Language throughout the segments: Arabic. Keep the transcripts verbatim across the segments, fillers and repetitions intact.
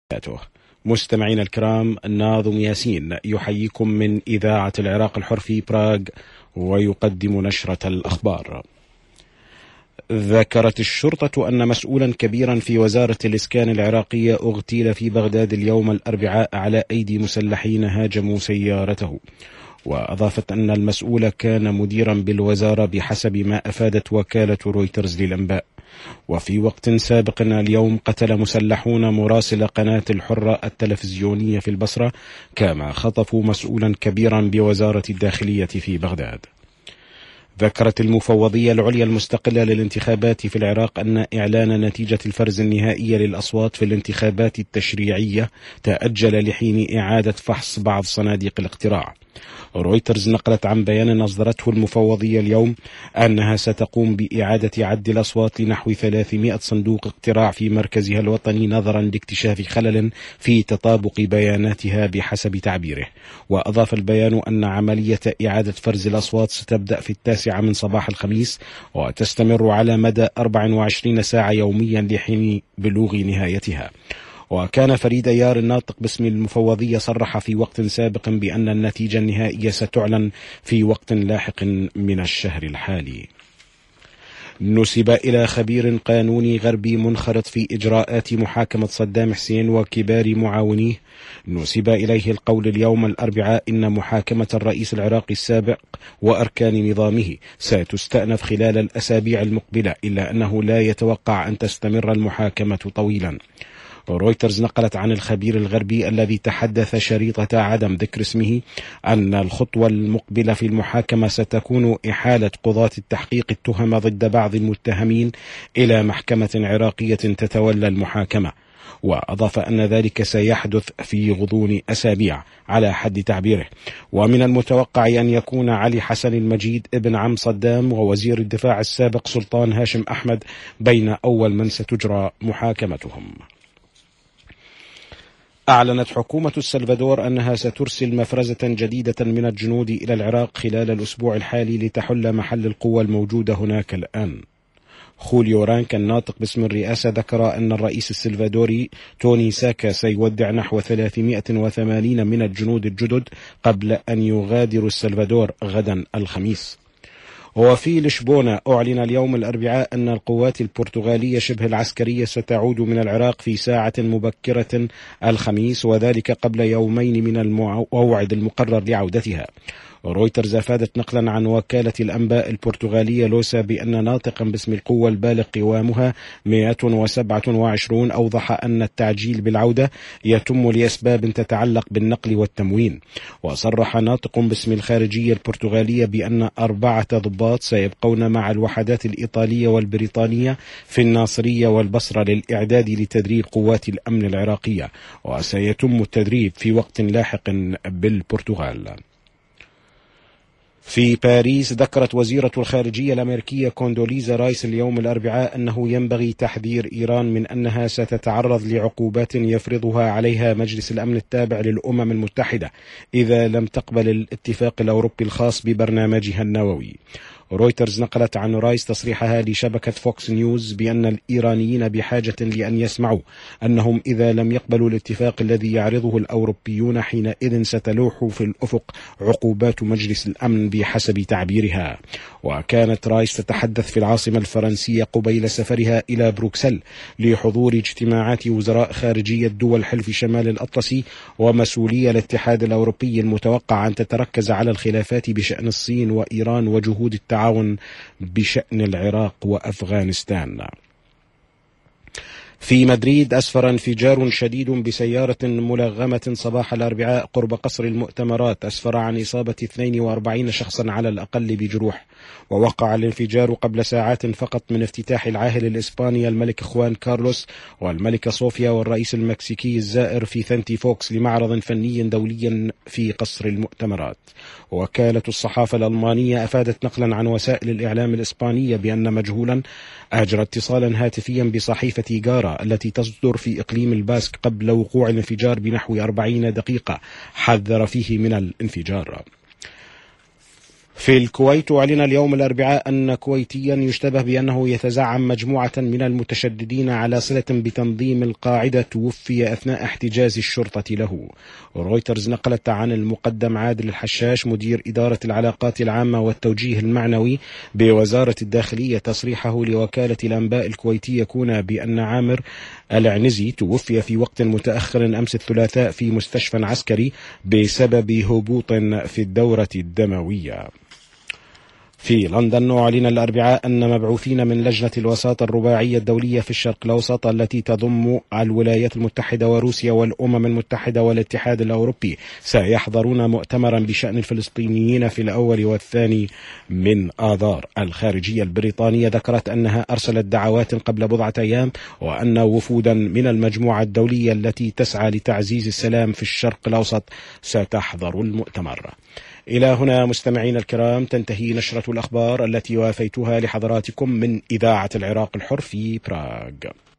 مستمعين الكرام، الناظم ياسين يحييكم من إذاعة العراق الحر في براغ ويقدم نشرة الأخبار. ذكرت الشرطة أن مسؤولا كبيرا في وزارة الإسكان العراقية اغتيل في بغداد اليوم الأربعاء على أيدي مسلحين هاجموا سيارته، وأضافت أن المسؤول كان مديرا بالوزارة بحسب ما أفادت وكالة رويترز للأنباء. وفي وقت سابق اليوم قتل مسلحون مراسل قناة الحرة التلفزيونية في البصرة، كما خطفوا مسؤولا كبيرا بوزارة الداخلية في بغداد. ذكرت المفوضية العليا المستقلة للانتخابات في العراق أن إعلان نتيجة الفرز النهائية للأصوات في الانتخابات التشريعية تأجل لحين إعادة فحص بعض صناديق الاقتراع. رويترز نقلت عن بيان أصدرته المفوضية اليوم أنها ستقوم بإعادة عد الأصوات لنحو ثلاثمائة صندوق اقتراع في مركزها الوطني نظرا لاكتشاف خلل في تطابق بياناتها بحسب تعبيره. وأضاف البيان أن عملية إعادة فرز الأصوات ستبدأ في التاسعة من صباح الخميس وتستمر على مدى أربع وعشرين ساعة يوميا لحين بلوغ نهايتها. وكان فريد أيار الناطق باسم المفوضية صرح في وقت سابق بأن النتيجة النهائية ستعلن في وقت لاحق من الشهر الحالي. نسب إلى خبير قانوني غربي منخرط في إجراءات محاكمة صدام حسين وكبار معاونيه، نسب إليه القول اليوم الأربعاء إن محاكمة الرئيس العراقي السابق وأركان نظامه ستستأنف خلال الأسابيع المقبلة، إلا أنه لا يتوقع أن تستمر المحاكمة طويلا. رويترز نقلت عن الخبير الغربي الذي تحدث شريطة عدم ذكر اسمه أن الخطوة المقبلة في المحاكمة ستكون إحالة قضاة التحقيق التهم ضد بعض المتهمين إلى محكمة عراقية تتولى المحاكمة. وأضاف أن ذلك سيحدث في غضون أسابيع على حد تعبيره. ومن المتوقع أن يكون علي حسن المجيد ابن عم صدام ووزير الدفاع السابق سلطان هاشم أحمد بين أول من ستجرى محاكمتهم. أعلنت حكومة السلفادور أنها سترسل مفرزة جديدة من الجنود إلى العراق خلال الأسبوع الحالي لتحل محل القوة الموجودة هناك الآن. خوليو رانك الناطق باسم الرئاسة ذكر أن الرئيس السلفادوري توني ساكا سيودع نحو ثلاثمائة وثمانين من الجنود الجدد قبل أن يغادروا السلفادور غدا الخميس. وفي لشبونة أعلن اليوم الأربعاء أن القوات البرتغالية شبه العسكرية ستعود من العراق في ساعة مبكرة الخميس، وذلك قبل يومين من الموعد المقرر لعودتها. رويترز أفادت نقلا عن وكالة الأنباء البرتغالية لوسا بأن ناطقا باسم القوة البالغ قوامها مئة وسبعة وعشرين أوضح أن التعجيل بالعودة يتم لأسباب تتعلق بالنقل والتموين. وصرح ناطق باسم الخارجية البرتغالية بأن أربعة ضباط سيبقون مع الوحدات الإيطالية والبريطانية في الناصرية والبصرة للإعداد لتدريب قوات الأمن العراقية، وسيتم التدريب في وقت لاحق بالبرتغال. في باريس ذكرت وزيرة الخارجية الأمريكية كوندوليزا رايس اليوم الأربعاء أنه ينبغي تحذير إيران من أنها ستتعرض لعقوبات يفرضها عليها مجلس الأمن التابع للأمم المتحدة إذا لم تقبل الاتفاق الأوروبي الخاص ببرنامجها النووي. رويترز نقلت عن رايس تصريحها لشبكة فوكس نيوز بأن الإيرانيين بحاجة لأن يسمعوا أنهم إذا لم يقبلوا الاتفاق الذي يعرضه الأوروبيون حينئذ ستلوح في الأفق عقوبات مجلس الأمن بحسب تعبيرها. وكانت رايس تتحدث في العاصمة الفرنسية قبيل سفرها إلى بروكسل لحضور اجتماعات وزراء خارجية دول حلف شمال الأطلسي ومسؤولي الاتحاد الأوروبي المتوقع أن تتركز على الخلافات بشأن الصين وإيران وجهود التعاون بشأن العراق وأفغانستان. في مدريد أسفر انفجار شديد بسيارة ملغمة صباح الأربعاء قرب قصر المؤتمرات أسفر عن إصابة اثنين وأربعين شخصا على الأقل بجروح. ووقع الانفجار قبل ساعات فقط من افتتاح العاهل الإسباني الملك خوان كارلوس والملكة صوفيا والرئيس المكسيكي الزائر في ثانتي فوكس لمعرض فني دولي في قصر المؤتمرات. وكالة الصحافة الألمانية أفادت نقلا عن وسائل الإعلام الإسبانية بأن مجهولا أجرى اتصالا هاتفيا بصحيفة جارا التي تصدر في إقليم الباسك قبل وقوع الانفجار بنحو أربعين دقيقة حذر فيه من الانفجار. في الكويت أعلن اليوم الأربعاء أن كويتيا يشتبه بأنه يتزعم مجموعة من المتشددين على صلة بتنظيم القاعدة توفي أثناء احتجاز الشرطة له. رويترز نقلت عن المقدم عادل الحشاش مدير إدارة العلاقات العامة والتوجيه المعنوي بوزارة الداخلية تصريحه لوكالة الأنباء الكويتية كونا بأن عامر العنزي توفي في وقت متأخر أمس الثلاثاء في مستشفى عسكري بسبب هبوط في الدورة الدموية. في لندن أعلن الأربعاء أن مبعوثين من لجنة الوساطة الرباعية الدولية في الشرق الأوسط التي تضم الولايات المتحدة وروسيا والأمم المتحدة والاتحاد الأوروبي سيحضرون مؤتمرا بشأن الفلسطينيين في الأول والثاني من آذار. الخارجية البريطانية ذكرت أنها أرسلت دعوات قبل بضعة أيام وأن وفودا من المجموعة الدولية التي تسعى لتعزيز السلام في الشرق الأوسط ستحضر المؤتمر. إلى هنا مستمعين الكرام تنتهي نشرة الأخبار التي وافيتها لحضراتكم من إذاعة العراق الحر في براغ.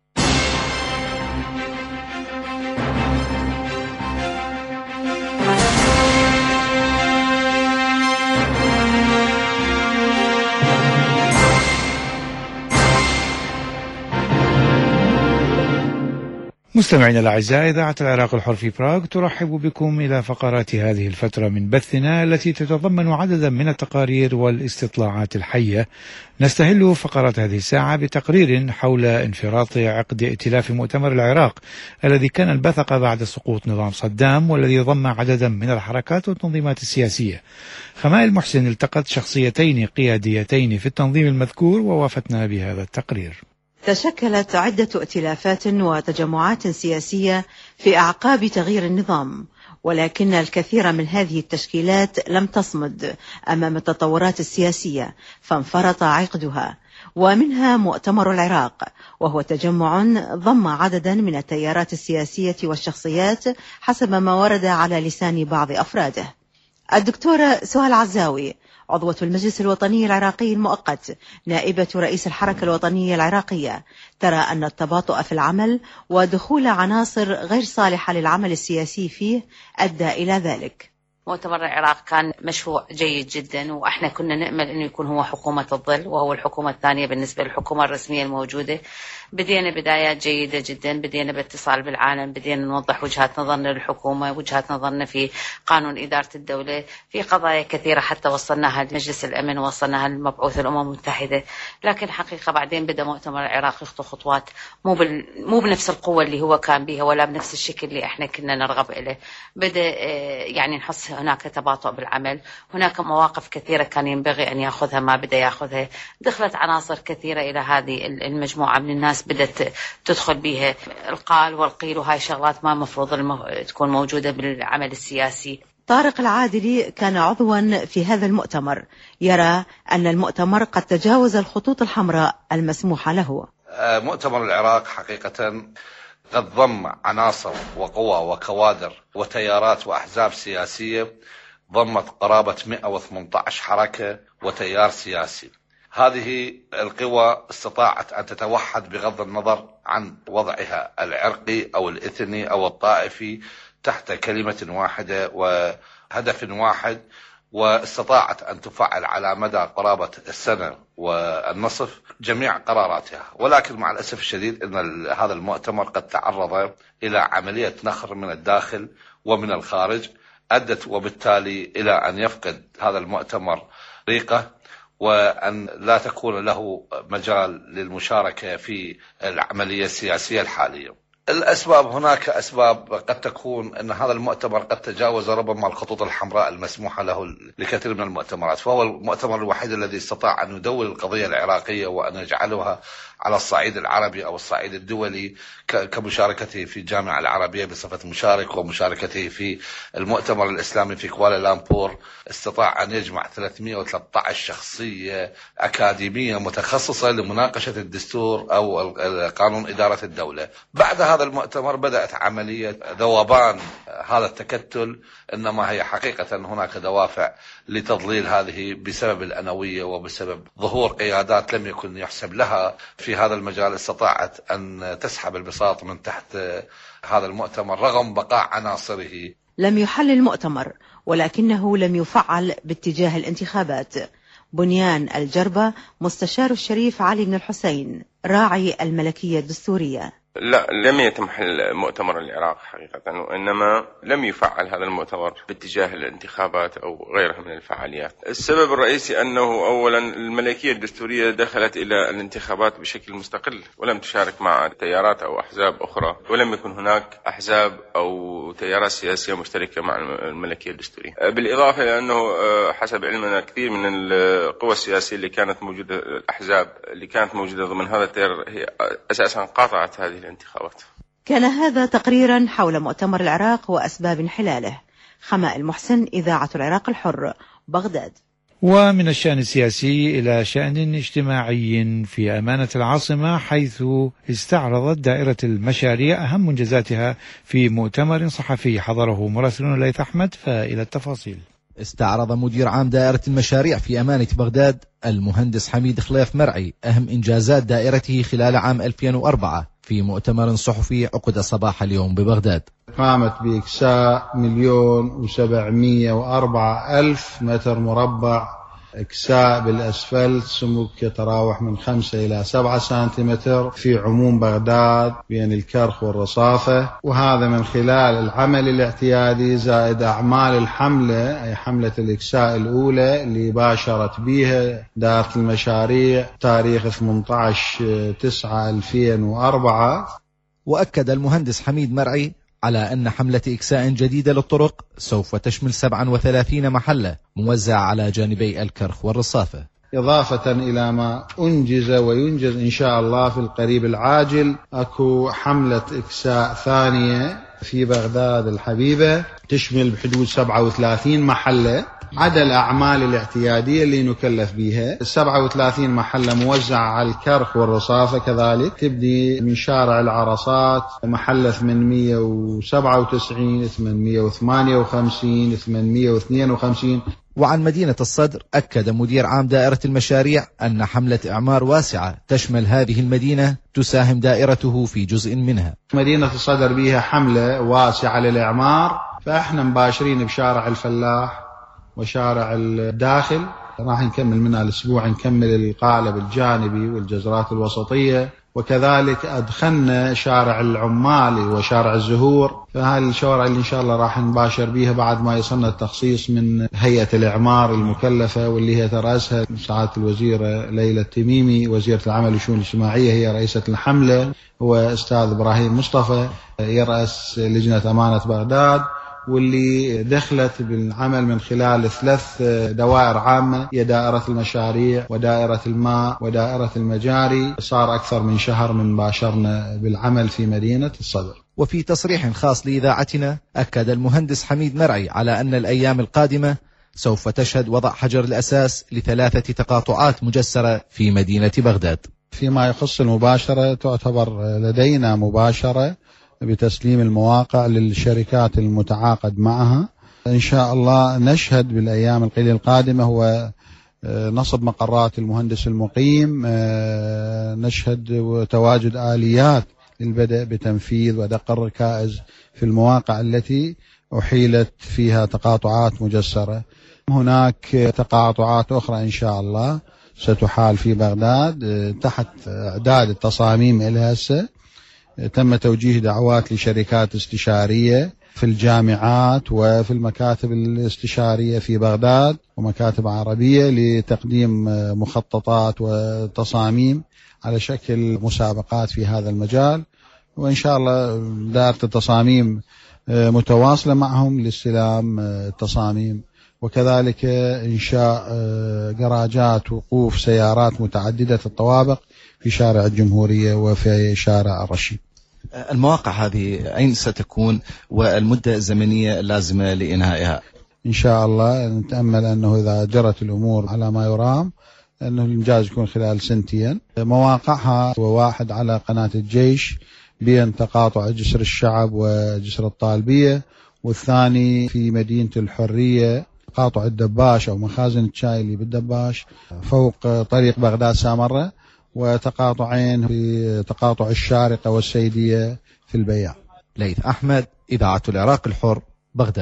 مستمعينا الأعزاء، إذاعة العراق الحر في براغ ترحب بكم إلى فقرات هذه الفترة من بثنا التي تتضمن عددا من التقارير والاستطلاعات الحية. نستهل فقرات هذه الساعة بتقرير حول انفراط عقد ائتلاف مؤتمر العراق الذي كان البثق بعد سقوط نظام صدام والذي ضم عددا من الحركات والتنظيمات السياسية. خمائل محسن التقت شخصيتين قياديتين في التنظيم المذكور ووافتنا بهذا التقرير. تشكلت عدة ائتلافات وتجمعات سياسية في أعقاب تغيير النظام، ولكن الكثير من هذه التشكيلات لم تصمد أمام التطورات السياسية فانفرط عقدها، ومنها مؤتمر العراق، وهو تجمع ضم عددا من التيارات السياسية والشخصيات حسب ما ورد على لسان بعض أفراده. الدكتورة سهى عزاوي عضوة المجلس الوطني العراقي المؤقت نائبة رئيس الحركة الوطنية العراقية ترى أن التباطؤ في العمل ودخول عناصر غير صالحة للعمل السياسي فيه أدى إلى ذلك. مؤتمر العراق كان مشروع جيد جدا، وإحنا كنا نأمل أنه يكون هو حكومة الظل، وهو الحكومة الثانية بالنسبة للحكومة الرسمية الموجودة. بدينا بدايات جيدة جدا، بدينا باتصال بالعالم، بدينا نوضح وجهات نظرنا للحكومة، وجهات نظرنا في قانون إدارة الدولة، في قضايا كثيرة حتى وصلناها لمجلس الأمن ووصلناها لمبعوث الأمم المتحدة. لكن حقيقة بعدين بدأ مؤتمر العراق يخطو خطوات مو بال... مو بنفس القوة اللي هو كان بها ولا بنفس الشكل اللي احنا كنا نرغب إليه. بدأ يعني نحس هناك تباطؤ بالعمل، هناك مواقف كثيرة كان ينبغي أن يأخذها ما بدأ يأخذها. دخلت عناصر كثيرة إلى هذه المجموعة من الناس بدأت تدخل بها القال والقيل، وهاي شغلات ما مفروض المف... تكون موجودة بالعمل السياسي. طارق العادلي كان عضوا في هذا المؤتمر، يرى أن المؤتمر قد تجاوز الخطوط الحمراء المسموحة له. مؤتمر العراق حقيقة قد ضم عناصر وقوى وكوادر وتيارات وأحزاب سياسية ضمت قرابة مئة وثمانية عشر حركة وتيار سياسي. هذه القوى استطاعت أن تتوحد بغض النظر عن وضعها العرقي أو الإثني أو الطائفي تحت كلمة واحدة وهدف واحد، واستطاعت أن تفعل على مدى قرابة السنة والنصف جميع قراراتها. ولكن مع الأسف الشديد أن هذا المؤتمر قد تعرض إلى عملية نخر من الداخل ومن الخارج، أدت وبالتالي إلى أن يفقد هذا المؤتمر ريقه وأن لا تكون له مجال للمشاركة في العملية السياسية الحالية. الأسباب، هناك أسباب قد تكون أن هذا المؤتمر قد تجاوز ربما الخطوط الحمراء المسموحة له لكثير من المؤتمرات، فهو المؤتمر الوحيد الذي استطاع أن يدول القضية العراقية وأن يجعلها على الصعيد العربي أو الصعيد الدولي، كمشاركته في الجامعة العربية بصفة مشارك ومشاركته في المؤتمر الإسلامي في كوالالامبور. استطاع أن يجمع ثلاثمئة وثلاثة عشر شخصية أكاديمية متخصصة لمناقشة الدستور أو قانون إدارة الدولة. بعد هذا المؤتمر بدأت عملية ذوبان هذا التكتل، إنما هي حقيقة هناك دوافع لتضليل هذه بسبب الأنوية وبسبب ظهور قيادات لم يكن يحسب لها في هذا المجال، استطاعت أن تسحب البساط من تحت هذا المؤتمر رغم بقاء عناصره. لم يحل المؤتمر، ولكنه لم يفعل باتجاه الانتخابات. بنيان الجربة مستشار الشريف علي بن الحسين راعي الملكية الدستورية: لا، لم يتم حل مؤتمر العراق حقيقة، وإنما لم يفعل هذا المؤتمر باتجاه الانتخابات أو غيرها من الفعاليات. السبب الرئيسي أنه أولا الملكية الدستورية دخلت إلى الانتخابات بشكل مستقل ولم تشارك مع تيارات أو أحزاب أخرى، ولم يكن هناك أحزاب أو تيارات سياسية مشتركة مع الملكية الدستورية. بالإضافة إلى أنه حسب علمنا كثير من القوى السياسية اللي كانت موجودة، الأحزاب اللي كانت موجودة ضمن هذا التيار، هي أساسا قاطعت هذه الانتخابات. كان هذا تقريرا حول مؤتمر العراق وأسباب انحلاله. خماء المحسن، إذاعة العراق الحر، بغداد. ومن الشأن السياسي إلى شأن اجتماعي في أمانة العاصمة، حيث استعرضت دائرة المشاريع أهم منجزاتها في مؤتمر صحفي حضره مراسلنا ليث أحمد، فإلى التفاصيل. استعرض مدير عام دائرة المشاريع في أمانة بغداد المهندس حميد خليف مرعي أهم إنجازات دائرته خلال عام ألفين وأربعة في مؤتمر صحفي عقد صباح اليوم ببغداد. قامت بإكساء مليون وسبعمية وأربعة ألف متر مربع، إكساء بالأسفلت سمك يتراوح من خمسة إلى سبعة سنتيمتر في عموم بغداد بين الكرخ والرصافة، وهذا من خلال العمل الاعتيادي زائد أعمال الحملة، أي حملة الإكساء الأولى اللي باشرت بها دائرة المشاريع تاريخ ثمانية عشر تسعة ألفين وأربعة. وأكد المهندس حميد مرعي على أن حملة إكساء جديدة للطرق سوف تشمل سبعة وثلاثين محلة موزعة على جانبي الكرخ والرصافة، إضافة إلى ما أنجز وينجز إن شاء الله في القريب العاجل. أكو حملة إكساء ثانية في بغداد الحبيبة تشمل بحدود سبعة وثلاثين محلة، عدا الأعمال الاعتيادية اللي نكلف بها. السبعة وثلاثين محلة موزعة على الكرخ والرصافة، كذلك تبدي من شارع العرصات محلة ثمانمية وسبعة وتسعين، ثمانمية وثمانية وخمسين، ثمانمية واثنين وخمسين. وعن مدينة الصدر أكد مدير عام دائرة المشاريع أن حملة إعمار واسعة تشمل هذه المدينة تساهم دائرته في جزء منها. مدينة الصدر بها حملة واسعة للإعمار، فإحنا مباشرين بشارع الفلاح وشارع الداخل، راح نكمل منها الأسبوع، نكمل القالب الجانبي والجزرات الوسطية، وكذلك أدخلنا شارع العمالي وشارع الزهور. فهذه الشوارع اللي إن شاء الله راح نباشر بيها بعد ما يصلنا التخصيص من هيئة الإعمار المكلفة، واللي هي ترأسها سعادة الوزيرة ليلى التميمي وزيرة العمل والشؤون الاجتماعية، هي رئيسة الحملة، وأستاذ إبراهيم مصطفى يرأس لجنة أمانة بغداد، واللي دخلت بالعمل من خلال ثلاث دوائر عامة، هي دائرة المشاريع ودائرة الماء ودائرة المجاري. صار أكثر من شهر من باشرنا بالعمل في مدينة الصدر. وفي تصريح خاص لإذاعتنا أكد المهندس حميد مرعي على أن الأيام القادمة سوف تشهد وضع حجر الأساس لثلاثة تقاطعات مجسرة في مدينة بغداد. فيما يخص المباشرة، تعتبر لدينا مباشرة بتسليم المواقع للشركات المتعاقد معها. إن شاء الله نشهد بالأيام القليلة القادمة هو نصب مقرات المهندس المقيم، نشهد تواجد آليات للبدء بتنفيذ ودق الركائز في المواقع التي أحيلت فيها تقاطعات مجسرة. هناك تقاطعات أخرى إن شاء الله ستحال في بغداد تحت إعداد التصاميم إلها. هسه تم توجيه دعوات لشركات استشارية في الجامعات وفي المكاتب الاستشارية في بغداد ومكاتب عربية لتقديم مخططات وتصاميم على شكل مسابقات في هذا المجال، وإن شاء الله دائرة التصاميم متواصلة معهم لاستلام التصاميم، وكذلك إنشاء جراجات وقوف سيارات متعددة الطوابق في شارع الجمهورية وفي شارع الرشيد. المواقع هذه أين ستكون والمدة الزمنية اللازمة لإنهائها؟ إن شاء الله نتأمل أنه إذا جرت الأمور على ما يرام أنه الإنجاز يكون خلال سنتين. مواقعها هو واحد على قناة الجيش بين تقاطع جسر الشعب وجسر الطالبية، والثاني في مدينة الحرية تقاطع الدباش أو مخازن الشاي اللي بالدباش فوق طريق بغداد سامرة، وتقاطعين في تقاطع الشارقة والسيدية في البياع. ليث أحمد، إذاعة العراق الحر، بغداد.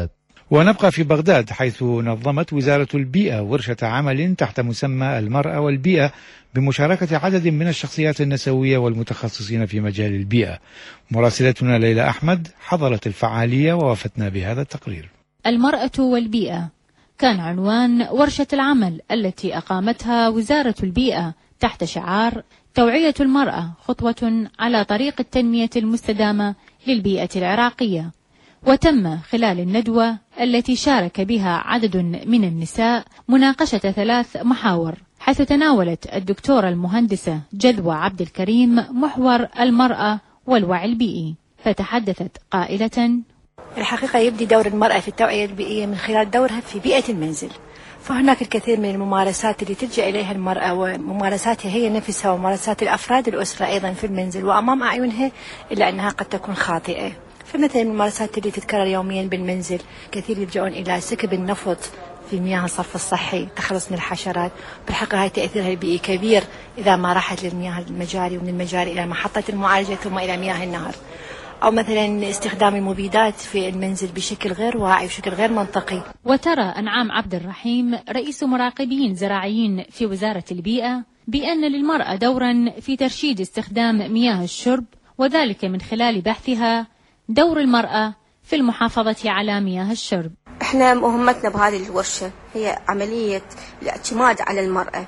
ونبقى في بغداد، حيث نظمت وزارة البيئة ورشة عمل تحت مسمى المرأة والبيئة بمشاركة عدد من الشخصيات النسوية والمتخصصين في مجال البيئة. مراسلتنا ليلى أحمد حضرت الفعالية ووفتنا بهذا التقرير. المرأة والبيئة كان عنوان ورشة العمل التي أقامتها وزارة البيئة تحت شعار توعية المرأة خطوة على طريق التنمية المستدامة للبيئة العراقية. وتم خلال الندوة التي شارك بها عدد من النساء مناقشة ثلاث محاور، حيث تناولت الدكتورة المهندسة جذوة عبد الكريم محور المرأة والوعي البيئي، فتحدثت قائلة: الحقيقة يبدي دور المرأة في التوعية البيئية من خلال دورها في بيئة المنزل، فهناك الكثير من الممارسات اللي تلجأ إليها المرأة، وممارساتها هي نفسها وممارسات الأفراد الأسرة أيضا في المنزل وأمام أعينها، إلا أنها قد تكون خاطئة. فمثلا الممارسات اللي تتكرر يوميا بالمنزل، كثير يلجؤون إلى سكب النفط في مياه الصرف الصحي، تخلص من الحشرات. بالحقيقة هاي تأثيرها البيئي كبير إذا ما راحت للمياه المجاري ومن المجاري إلى محطة المعالجة ثم إلى مياه النهر. أو مثلا استخدام المبيدات في المنزل بشكل غير واعي وبشكل غير منطقي. وترى أنعام عبد الرحيم رئيس مراقبين زراعيين في وزارة البيئة بأن للمرأة دورا في ترشيد استخدام مياه الشرب، وذلك من خلال بحثها دور المرأة في المحافظة على مياه الشرب. احنا مهمتنا بهذه الورشة هي عملية الاعتماد على المرأة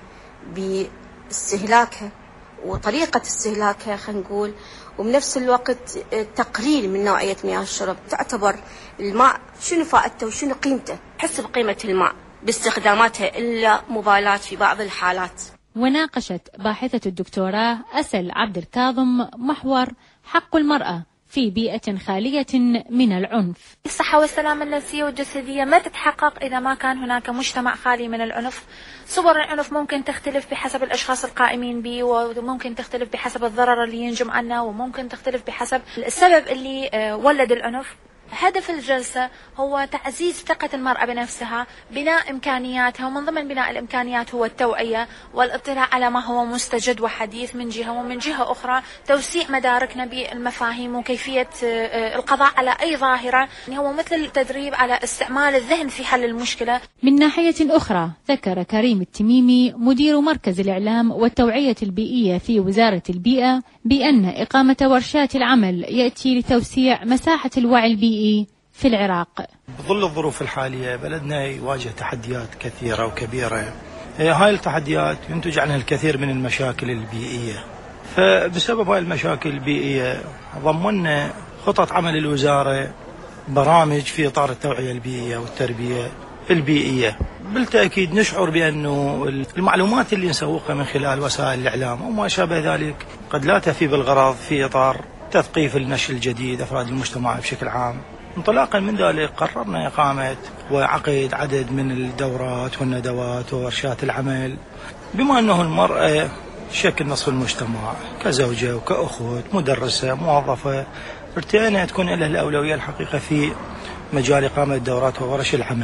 باستهلاكها وطريقة استهلاكها، خلينا نقول، وبنفس الوقت تقليل من نوعية مياه الشرب. تعتبر الماء شنو فائدته وشنو قيمته، حس بقيمة الماء باستخداماتها إلا مبالاة في بعض الحالات. وناقشت باحثة الدكتوراه أسل عبد الكاظم محور حق المرأة في بيئة خالية من العنف. الصحة والسلامة النفسية والجسدية ما تتحقق إذا ما كان هناك مجتمع خالي من العنف. صور العنف ممكن تختلف بحسب الأشخاص القائمين به، وممكن تختلف بحسب الضرر اللي ينجم عنه، وممكن تختلف بحسب السبب اللي ولد العنف. هدف الجلسة هو تعزيز ثقة المرأة بنفسها، بناء إمكانياتها، ومن ضمن بناء الإمكانيات هو التوعية والاطلاع على ما هو مستجد وحديث من جهة، ومن جهة أخرى توسيع مداركنا بالمفاهيم وكيفية القضاء على أي ظاهرة، هو مثل التدريب على استعمال الذهن في حل المشكلة. من ناحية أخرى ذكر كريم التميمي مدير مركز الإعلام والتوعية البيئية في وزارة البيئة بأن إقامة ورشات العمل يأتي لتوسيع مساحة الوعي البيئي في العراق. بظل الظروف الحالية بلدنا يواجه تحديات كثيرة وكبيرة، هاي التحديات ينتج عنها الكثير من المشاكل البيئية. فبسبب هاي المشاكل البيئية ضمننا خطط عمل الوزارة برامج في إطار التوعية البيئية والتربية البيئية. بالتأكيد نشعر بأنه المعلومات اللي نسوقها من خلال وسائل الإعلام وما شابه ذلك قد لا تفي بالغرض في إطار تثقيف النشء الجديد أفراد المجتمع بشكل عام. انطلاقا من ذلك قررنا إقامة وعقد عدد من الدورات والندوات وورشات العمل، بما أنه المرأة شكل نصف المجتمع كزوجة وكأخت مدرسة موظفة، ارتئينا تكون لها الأولوية الحقيقة في مجال إقامة الدورات وورش العمل،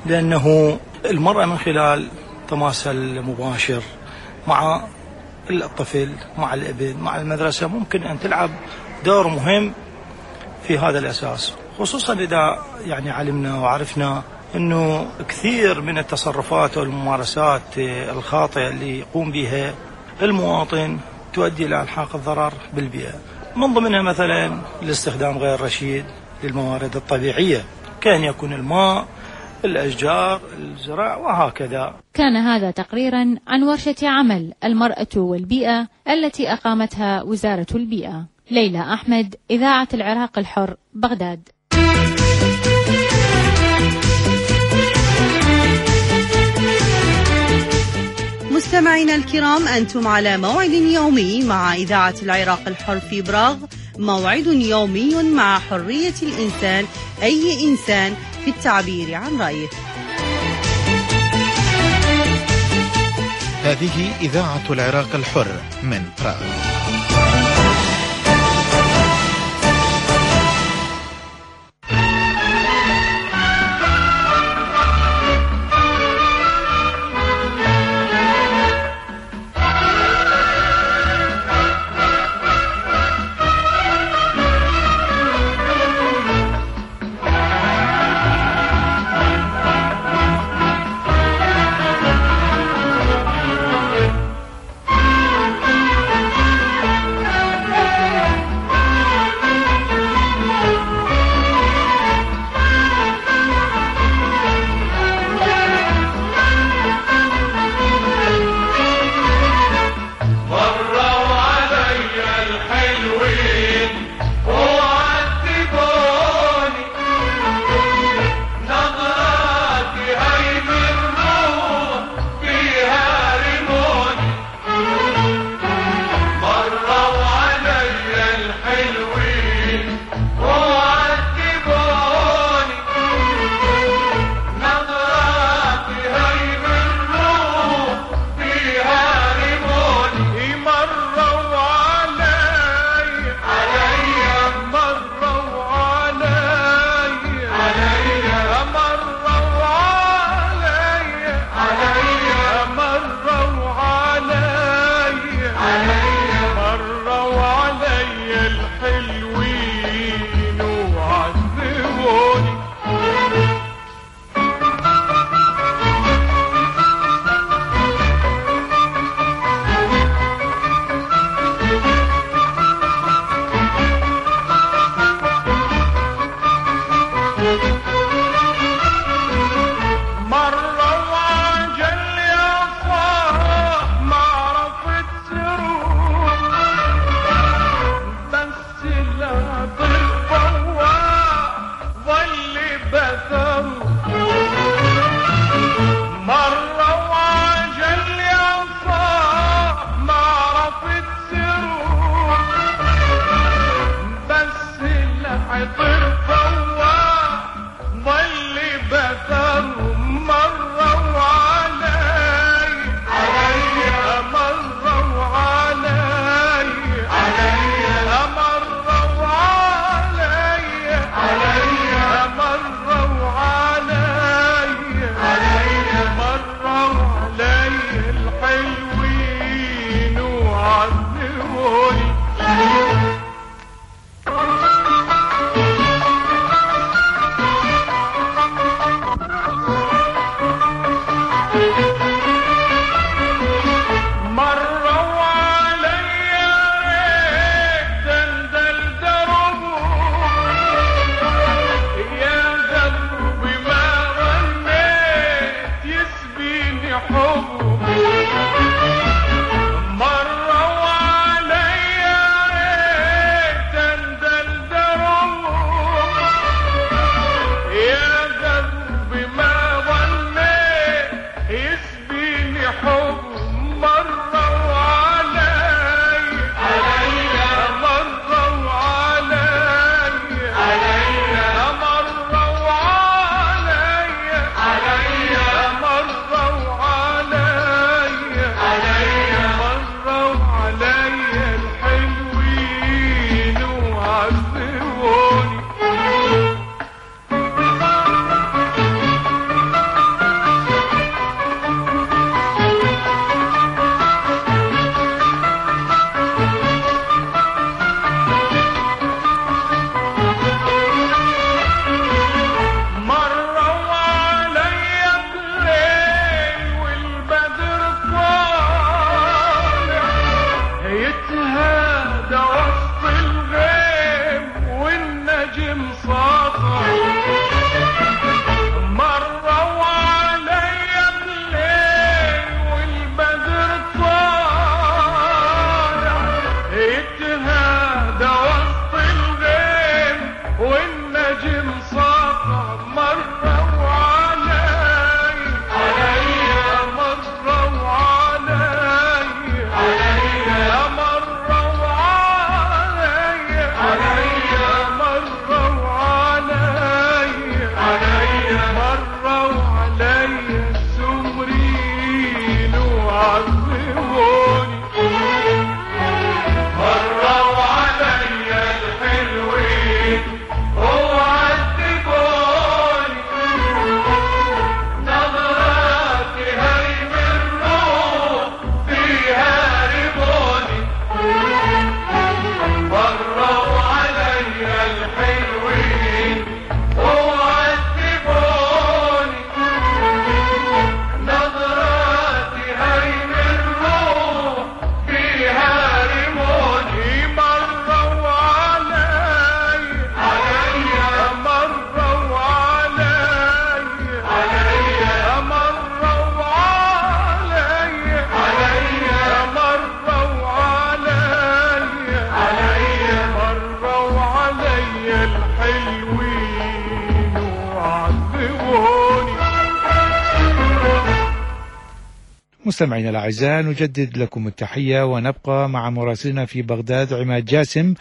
لأنه المرأة من خلال تماثل مباشر مع الطفل مع الابن مع المدرسة ممكن أن تلعب دور مهم في هذا الأساس، خصوصا إذا يعني علمنا وعرفنا أنه كثير من التصرفات والممارسات الخاطئة اللي يقوم بها المواطن تؤدي إلى إلحاق الضرر بالبيئة، من ضمنها مثلا الاستخدام غير رشيد للموارد الطبيعية كان يكون الماء، الأشجار، الزراع وهكذا. كان هذا تقريرا عن ورشة عمل المرأة والبيئة التي أقامتها وزارة البيئة. ليلى أحمد، إذاعة العراق الحر، بغداد. مستمعينا الكرام، أنتم على موعد يومي مع إذاعة العراق الحر في براغ، موعد يومي مع حرية الإنسان، أي إنسان في التعبير عن رأيه. هذه إذاعة العراق الحر من براغ. مستمعينا الأعزاء، نجدد لكم التحية ونبقى مع مراسلنا في بغداد عماد جاسم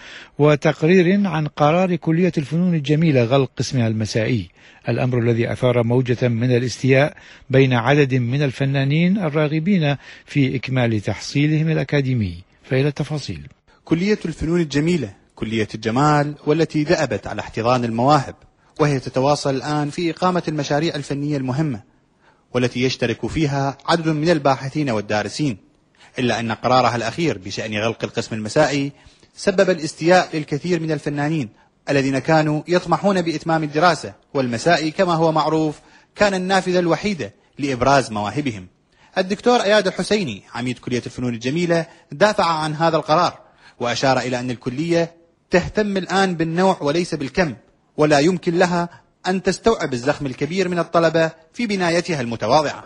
وتقرير عن قرار كلية الفنون الجميلة غلق قسمها المسائي، الأمر الذي أثار موجة من الاستياء بين عدد من الفنانين الراغبين في إكمال تحصيلهم الأكاديمي. فإلى التفاصيل. كلية الفنون الجميلة كلية الجمال والتي دأبت على احتضان المواهب، وهي تتواصل الآن في إقامة المشاريع الفنية المهمة والتي يشترك فيها عدد من الباحثين والدارسين، إلا أن قرارها الأخير بشأن غلق القسم المسائي سبب الاستياء للكثير من الفنانين الذين كانوا يطمحون بإتمام الدراسة، والمسائي كما هو معروف كان النافذة الوحيدة لإبراز مواهبهم. الدكتور أياد الحسيني عميد كلية الفنون الجميلة دافع عن هذا القرار، وأشار إلى أن الكلية تهتم الآن بالنوع وليس بالكم، ولا يمكن لها أن تستوعب الزخم الكبير من الطلبة في بنايتها المتواضعة.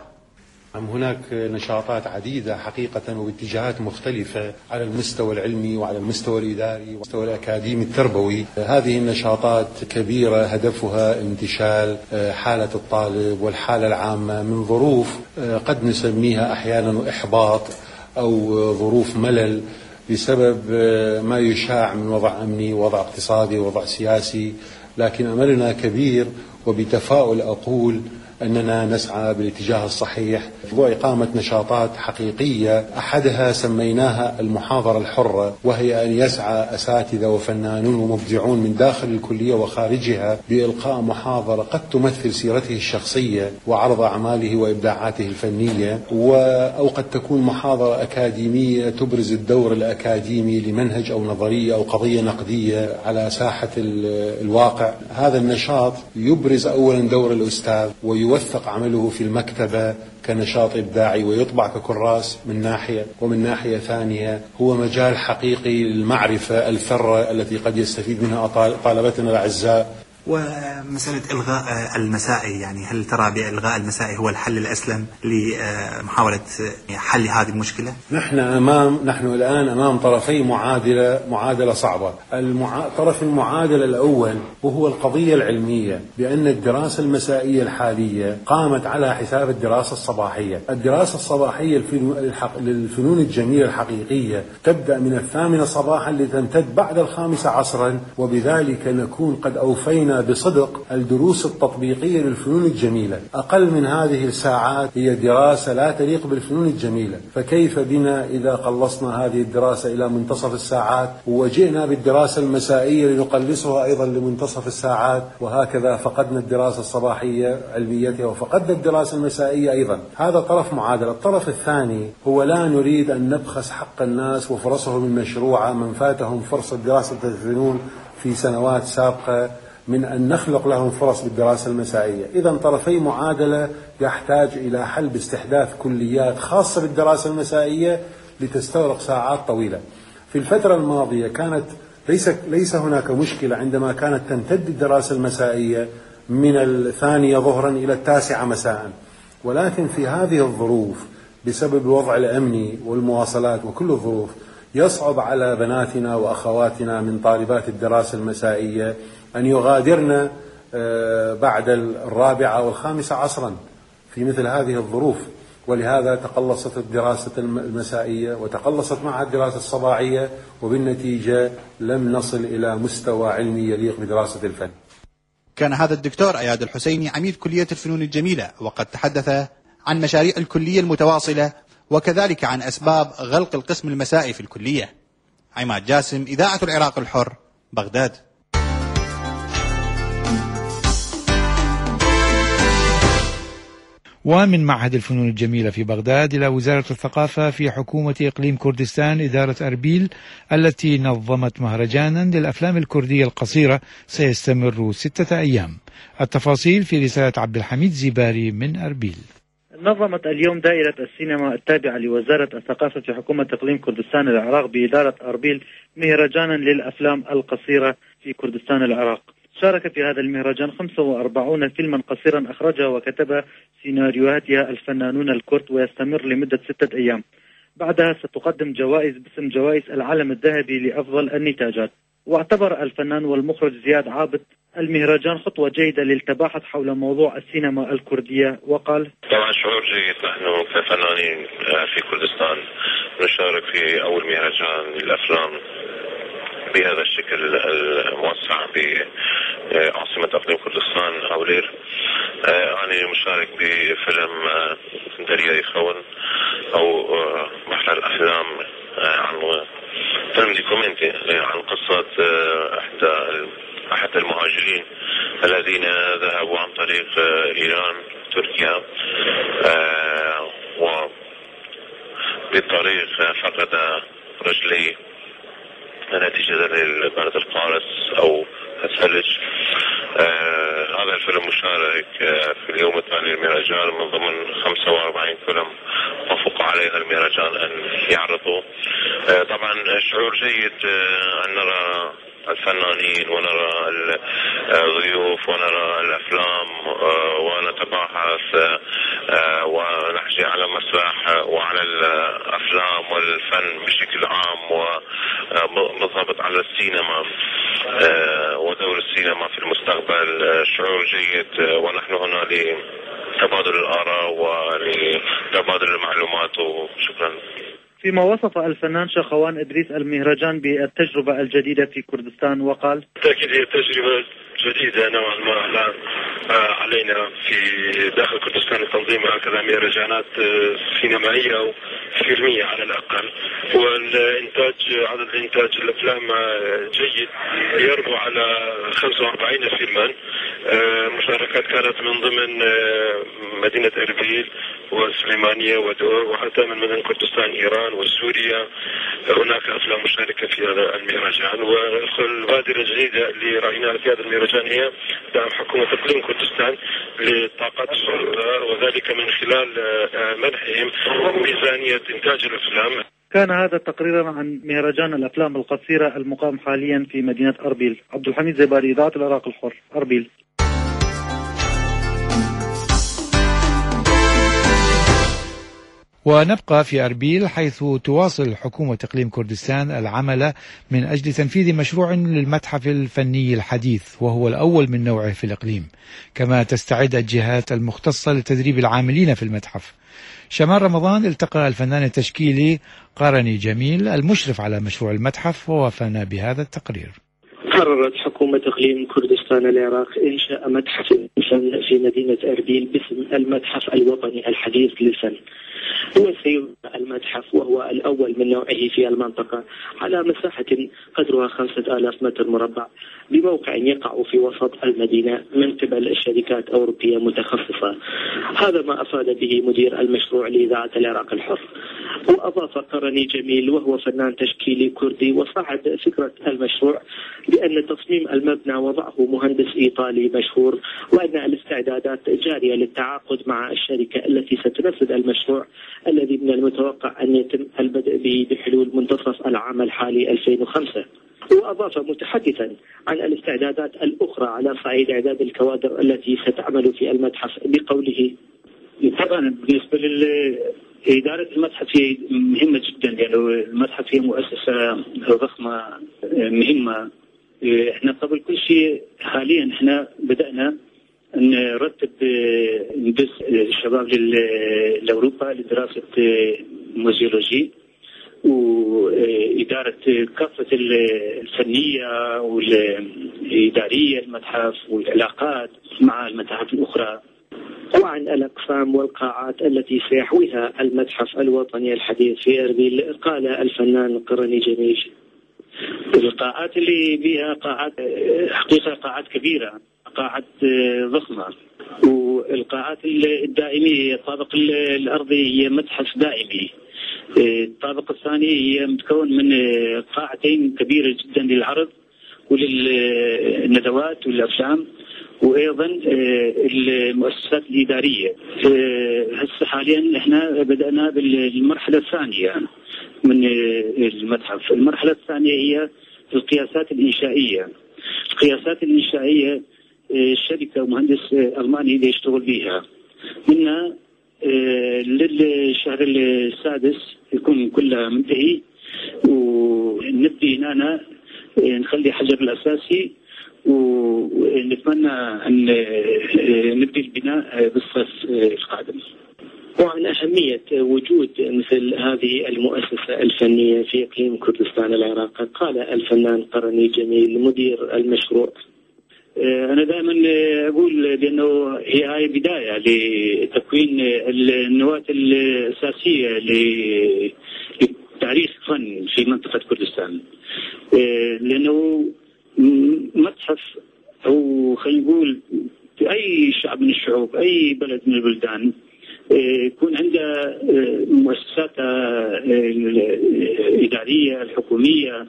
هناك نشاطات عديدة حقيقة وباتجاهات مختلفة على المستوى العلمي وعلى المستوى الإداري والمستوى الأكاديمي التربوي. هذه النشاطات كبيرة هدفها انتشال حالة الطالب والحالة العامة من ظروف قد نسميها أحيانا إحباط أو ظروف ملل بسبب ما يشاع من وضع أمني ووضع اقتصادي ووضع سياسي، لكن أملنا كبير وبتفاؤل أقول أننا نسعى بالاتجاه الصحيح وإقامة نشاطات حقيقية. أحدها سميناها المحاضرة الحرة، وهي أن يسعى أساتذة وفنانون ومبدعون من داخل الكلية وخارجها بإلقاء محاضرة قد تمثل سيرته الشخصية وعرض أعماله وإبداعاته الفنية، أو قد تكون محاضرة أكاديمية تبرز الدور الأكاديمي لمنهج أو نظرية أو قضية نقدية على ساحة الواقع. هذا النشاط يبرز أولا دور الأستاذ ويوثق عمله في المكتبة كنشاط إبداعي ويطبع ككراس من ناحية، ومن ناحية ثانية هو مجال حقيقي للمعرفة الثرة التي قد يستفيد منها طالبتنا الأعزاء. ومسألة إلغاء المسائي، يعني هل ترى بإلغاء المسائي هو الحل الأسلم لمحاولة حل هذه المشكلة؟ نحن أمام نحن الآن أمام طرفي معادلة معادلة صعبة. المع... طرف المعادلة الأول وهو القضية العلمية بأن الدراسة المسائية الحالية قامت على حساب الدراسة الصباحية. الدراسة الصباحية الحق... للفنون الجميلة الحقيقية تبدأ من الثامنة صباحا لتمتد بعد الخامسة عصرا، وبذلك نكون قد أوفينا بصدق الدروس التطبيقية للفنون الجميلة. أقل من هذه الساعات هي دراسة لا تليق بالفنون الجميلة، فكيف بنا إذا قلصنا هذه الدراسة إلى منتصف الساعات وجئنا بالدراسة المسائية لنقلصها أيضا لمنتصف الساعات، وهكذا فقدنا الدراسة الصباحية علميتها وفقدنا الدراسة المسائية أيضا. هذا طرف معادلة. الطرف الثاني هو لا نريد أن نبخس حق الناس وفرصهم المشروعة من فاتهم فرصة دراسة الفنون في سنوات سابقة من أن نخلق لهم فرص بالدراسة المسائية. إذن طرفي معادلة يحتاج إلى حل باستحداث كليات خاصة بالدراسة المسائية لتستغرق ساعات طويلة. في الفترة الماضية كانت ليس ليس هناك مشكلة عندما كانت تمتد الدراسة المسائية من الثانية ظهرا إلى التاسعة مساء، ولكن في هذه الظروف بسبب الوضع الأمني والمواصلات وكل الظروف يصعب على بناتنا وأخواتنا من طالبات الدراسة المسائية أن يغادرن بعد الرابعة والخامسة عصرا في مثل هذه الظروف، ولهذا تقلصت الدراسة المسائية وتقلصت معها الدراسة الصباحية، وبالنتيجة لم نصل إلى مستوى علمي يليق بدراسة الفن. كان هذا الدكتور أياد الحسيني عميد كلية الفنون الجميلة، وقد تحدث عن مشاريع الكلية المتواصلة وكذلك عن أسباب غلق القسم المسائي في الكلية. عماد جاسم، إذاعة العراق الحر، بغداد. ومن معهد الفنون الجميلة في بغداد إلى وزارة الثقافة في حكومة إقليم كردستان إدارة أربيل التي نظمت مهرجانا للأفلام الكردية القصيرة سيستمر ستة أيام. التفاصيل في رسالة عبد الحميد زباري من أربيل. نظمت اليوم دائرة السينما التابعة لوزارة الثقافة في حكومة إقليم كردستان العراق بإدارة أربيل مهرجانا للأفلام القصيرة في كردستان العراق. شارك في هذا المهرجان خمسة وأربعين فيلما قصيرا أخرجها وكتب سيناريوهاتها الفنانون الكرد، ويستمر لمدة ستة أيام. بعدها ستقدم جوائز باسم جوائز العلم الذهبي لأفضل النتاجات. واعتبر الفنان والمخرج زياد عابد المهرجان خطوة جيدة للتباحث حول موضوع السينما الكردية، وقال: طبعا شعور جيد نحن كفنانين في كردستان نشارك في أول مهرجان للأفلام بهذا الشكل الموسع بعاصمة إقليم كردستان أولير. أنا مشارك بفيلم دريا يخون أو بحر الأحلام، عن فيلم ديكومنتي عن قصة أحد أحد المهاجرين الذين ذهبوا عن طريق إيران تركيا، وبالطريق فقد رجليه نتيجة للبرد القارس أو الثلج. آه هذا الفيلم مشارك آه في اليوم الثاني للمهرجان من ضمن خمسة وأربعين فيلم وافق علينا المهرجان أن يعرضوا. آه طبعا شعور جيد آه أن نرى الفنانين ونرى الضيوف ونرى الأفلام آه ونتباحث آه ونحكي على مسرح وعلى الأفلام والفن بشكل عام، وبالضبط على السينما آه ودور السينما في المستقبل. آه شعور جيد، آه ونحن هنا لتبادل الآراء ولتبادل المعلومات، وشكرا. فيما وصف الفنان شخوان إدريس المهرجان بالتجربة الجديدة في كردستان، وقال: بالتأكيد هي تجربة جديدة نوعا ما لا علينا في داخل كردستان لتنظيم هكذا مهرجانات سينمائية أو فيلمية على الأقل، والإنتاج عدد الإنتاج الأفلام جيد يربو على خمسة وأربعين فيلما. مشاركات كانت من ضمن مدينة إربيل وسليمانية ودور، وحتى من مدن كردستان إيران وسوريا هناك أفلام مشاركة في هذا المهرجان. والبادرة الجديدة اللي رأيناها في هذا المهرجان هي دعم حكومة إقليم كردستان للطاقات الشابة، وذلك من خلال منحهم ميزانية إنتاج الأفلام. كان هذا تقريرا عن مهرجان الأفلام القصيرة المقام حاليا في مدينة أربيل. عبد الحميد زبادي، إذاعة العراق الحر، أربيل. ونبقى في أربيل، حيث تواصل حكومة إقليم كردستان العمل من أجل تنفيذ مشروع للمتحف الفني الحديث، وهو الأول من نوعه في الإقليم، كما تستعد الجهات المختصة لتدريب العاملين في المتحف. شمال رمضان التقى الفنان التشكيلي قرني جميل المشرف على مشروع المتحف ووافانا بهذا التقرير. قررت حكومة إقليم كردستان العراق إنشاء متحف الفن في مدينة أربيل باسم المتحف الوطني الحديث للفن. هو سيبنى المتحف وهو الأول من نوعه في المنطقة على مساحة قدرها خمسة آلاف متر مربع، بموقع يقع في وسط المدينة من قبل الشركات أوروبية متخصصة. هذا ما أفاد به مدير المشروع لإذاعة العراق الحر. وأضاف قرني جميل وهو فنان تشكيلي كردي وصاحب فكرة المشروع بأن تصميم المبنى وضعه مهندس إيطالي مشهور، وأن الاستعدادات جارية للتعاقد مع الشركة التي ستنفذ المشروع الذي من المتوقع أن يتم البدء به بحلول منتصف العام الحالي ألفين وخمسة. وأضاف متحدثا عن الاستعدادات الأخرى على صعيد إعداد الكوادر التي ستعمل في المتحف بقوله: طبعا بالنسبة لإدارة المتحف هي مهمة جدا، لأنه المتحف هي مؤسسة ضخمة مهمة. احنا قبل كل شيء حاليا احنا بدأنا نرتب ندس الشباب لأوروبا لدراسة موزيولوجي وإدارة كافة الفنية والإدارية المتحف والعلاقات مع المتاحف الأخرى، وعن الأقسام والقاعات التي سيحويها المتحف الوطني الحديث في أربيل. قال الفنان قرني جميل: القاعات اللي بها قاعات حقيقة قاعات كبيرة، قاعات ضخمة، والقاعات الدائمية الطابق الأرضي هي متحف دائمي. الطابق الثاني هي متكون من قاعتين كبيرة جدا للعرض وللندوات والأفلام، وأيضا المؤسسات الإدارية. هسه حاليا احنا بدأنا بالمرحلة الثانية من المتحف. المرحلة الثانية هي القياسات الإنشائية. القياسات الإنشائية الشركة ومهندس ألماني اللي يشتغل بها منها للشهر السادس يكون كله منتهي، ونبدي هنا نخلي حجر الأساسي، ونتمنى أن نبدأ البناء بالصيف القادم. وعن أهمية وجود مثل هذه المؤسسة الفنية في إقليم كردستان العراق قال الفنان قرني جميل مدير المشروع: أنا دائما أقول بأنه هي هاي بداية لتكوين النواة الأساسية لتاريخ فن في منطقة كردستان، لأنه متحف أو خلينا نقول في أي شعب من الشعوب، أي بلد من البلدان، يكون عنده مؤسسات الإدارية الحكومية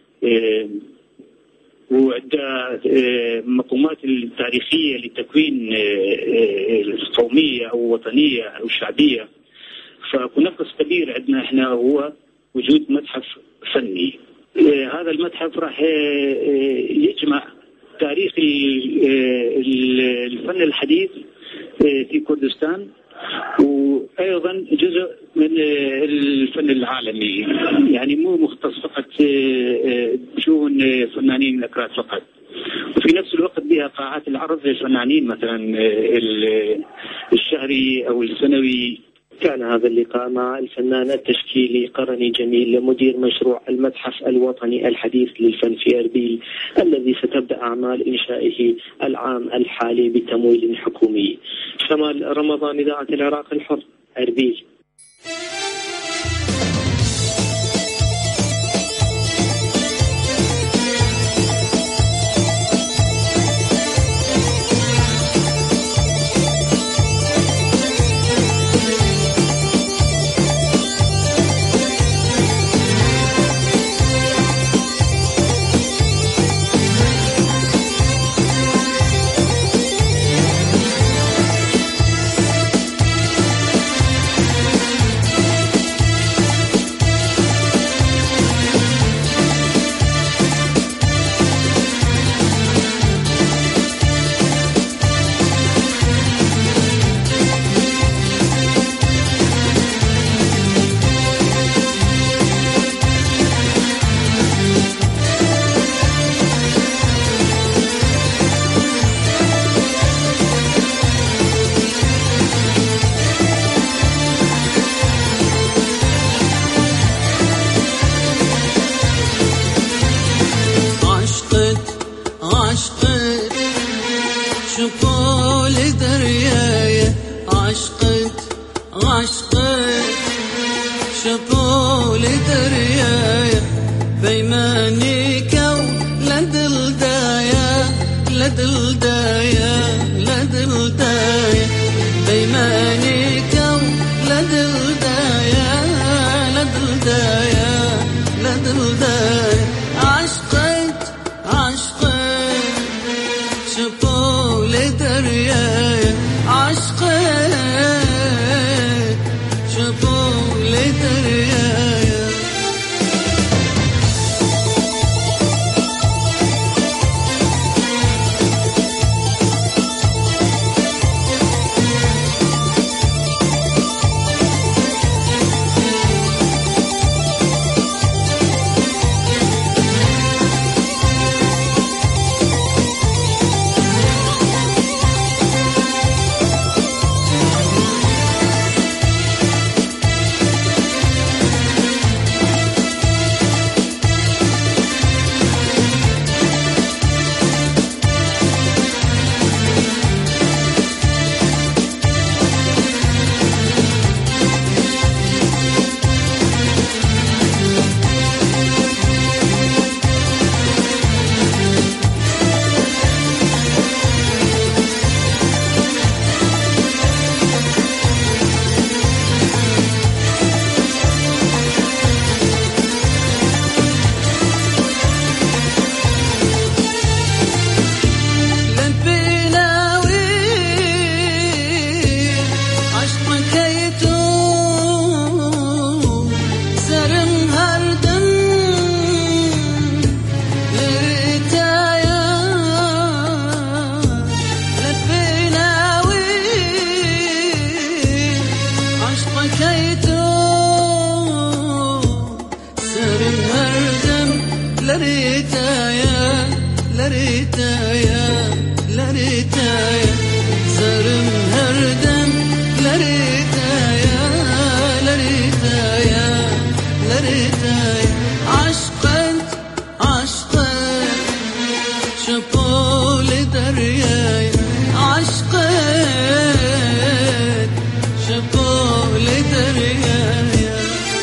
وعندها مقومات التاريخية لتكوين القومية أو وطنية أو شعبية. فكون نقص كبير عندنا إحنا هو وجود متحف فني. هذا المتحف راح يجمع تاريخ الفن الحديث في كردستان، وأيضا جزء من الفن العالمي، يعني مو مختص فقط بشؤون فنانين الأكراد فقط. وفي نفس الوقت بها قاعات العرض للفنانين مثلا الشهري أو السنوي. كان هذا اللقاء مع الفنان التشكيلي قرني جميل مدير مشروع المتحف الوطني الحديث للفن في أربيل، الذي ستبدأ أعمال إنشائه العام الحالي بتمويل حكومي. شمال رمضان، إذاعة العراق الحر، أربيل. عشقك لريتايا لريتايا زرم هردم لريتايا لريتايا لريتايا عشقت عشقت شبول دريايا عشقت شبول دريايا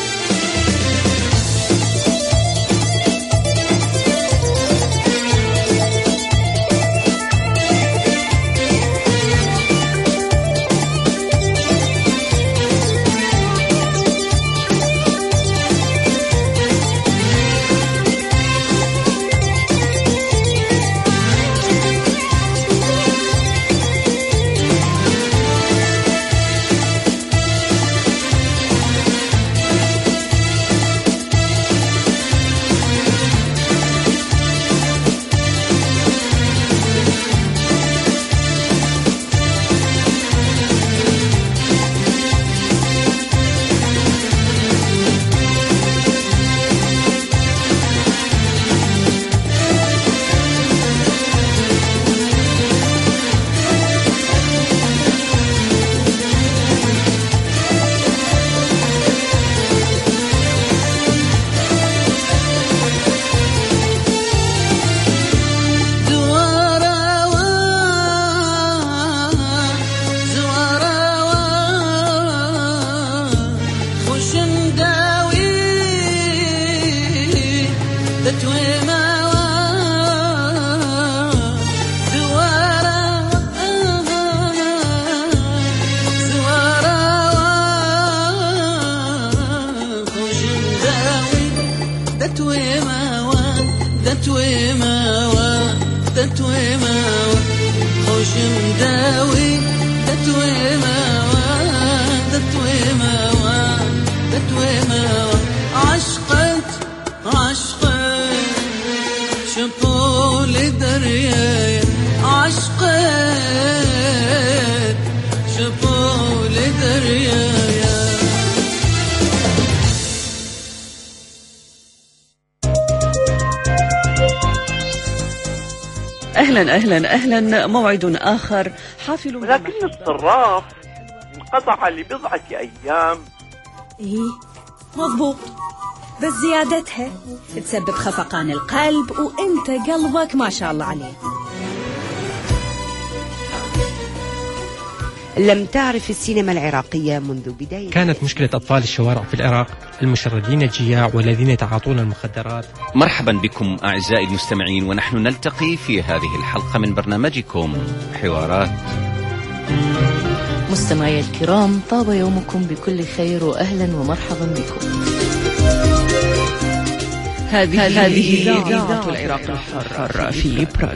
أهلا أهلا أهلا. موعد آخر حافل، ولكن الصراف انقطع لبضعة أيام. إيه مضبوط، بس زيادتها تسبب خفقان القلب، وانت قلبك ما شاء الله عليه. لم تعرف السينما العراقية منذ بداية. كانت مشكلة أطفال الشوارع في العراق المشردين الجياع والذين يتعاطون المخدرات. مرحبا بكم أعزائي المستمعين، ونحن نلتقي في هذه الحلقة من برنامجكم حوارات. مستمعي الكرام، طاب يومكم بكل خير وأهلا ومرحبا بكم. هذه هذه إذاعة العراق الحر في براغ.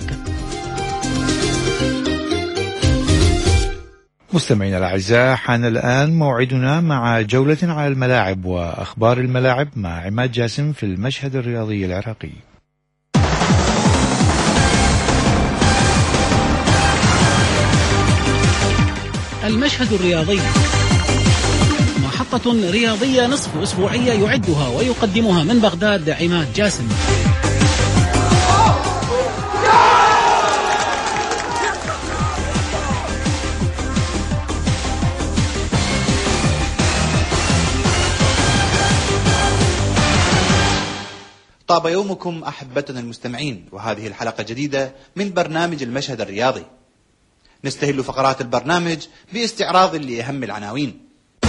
مستمعينا الأعزاء، حان الآن موعدنا مع جولة على الملاعب وأخبار الملاعب مع عماد جاسم في المشهد الرياضي العراقي. المشهد الرياضي، محطة رياضية نصف أسبوعية يعدها ويقدمها من بغداد عماد جاسم. طاب يومكم أحبتنا المستمعين، وهذه الحلقة جديدة من برنامج المشهد الرياضي. نستهل فقرات البرنامج باستعراض لأهم العناوين.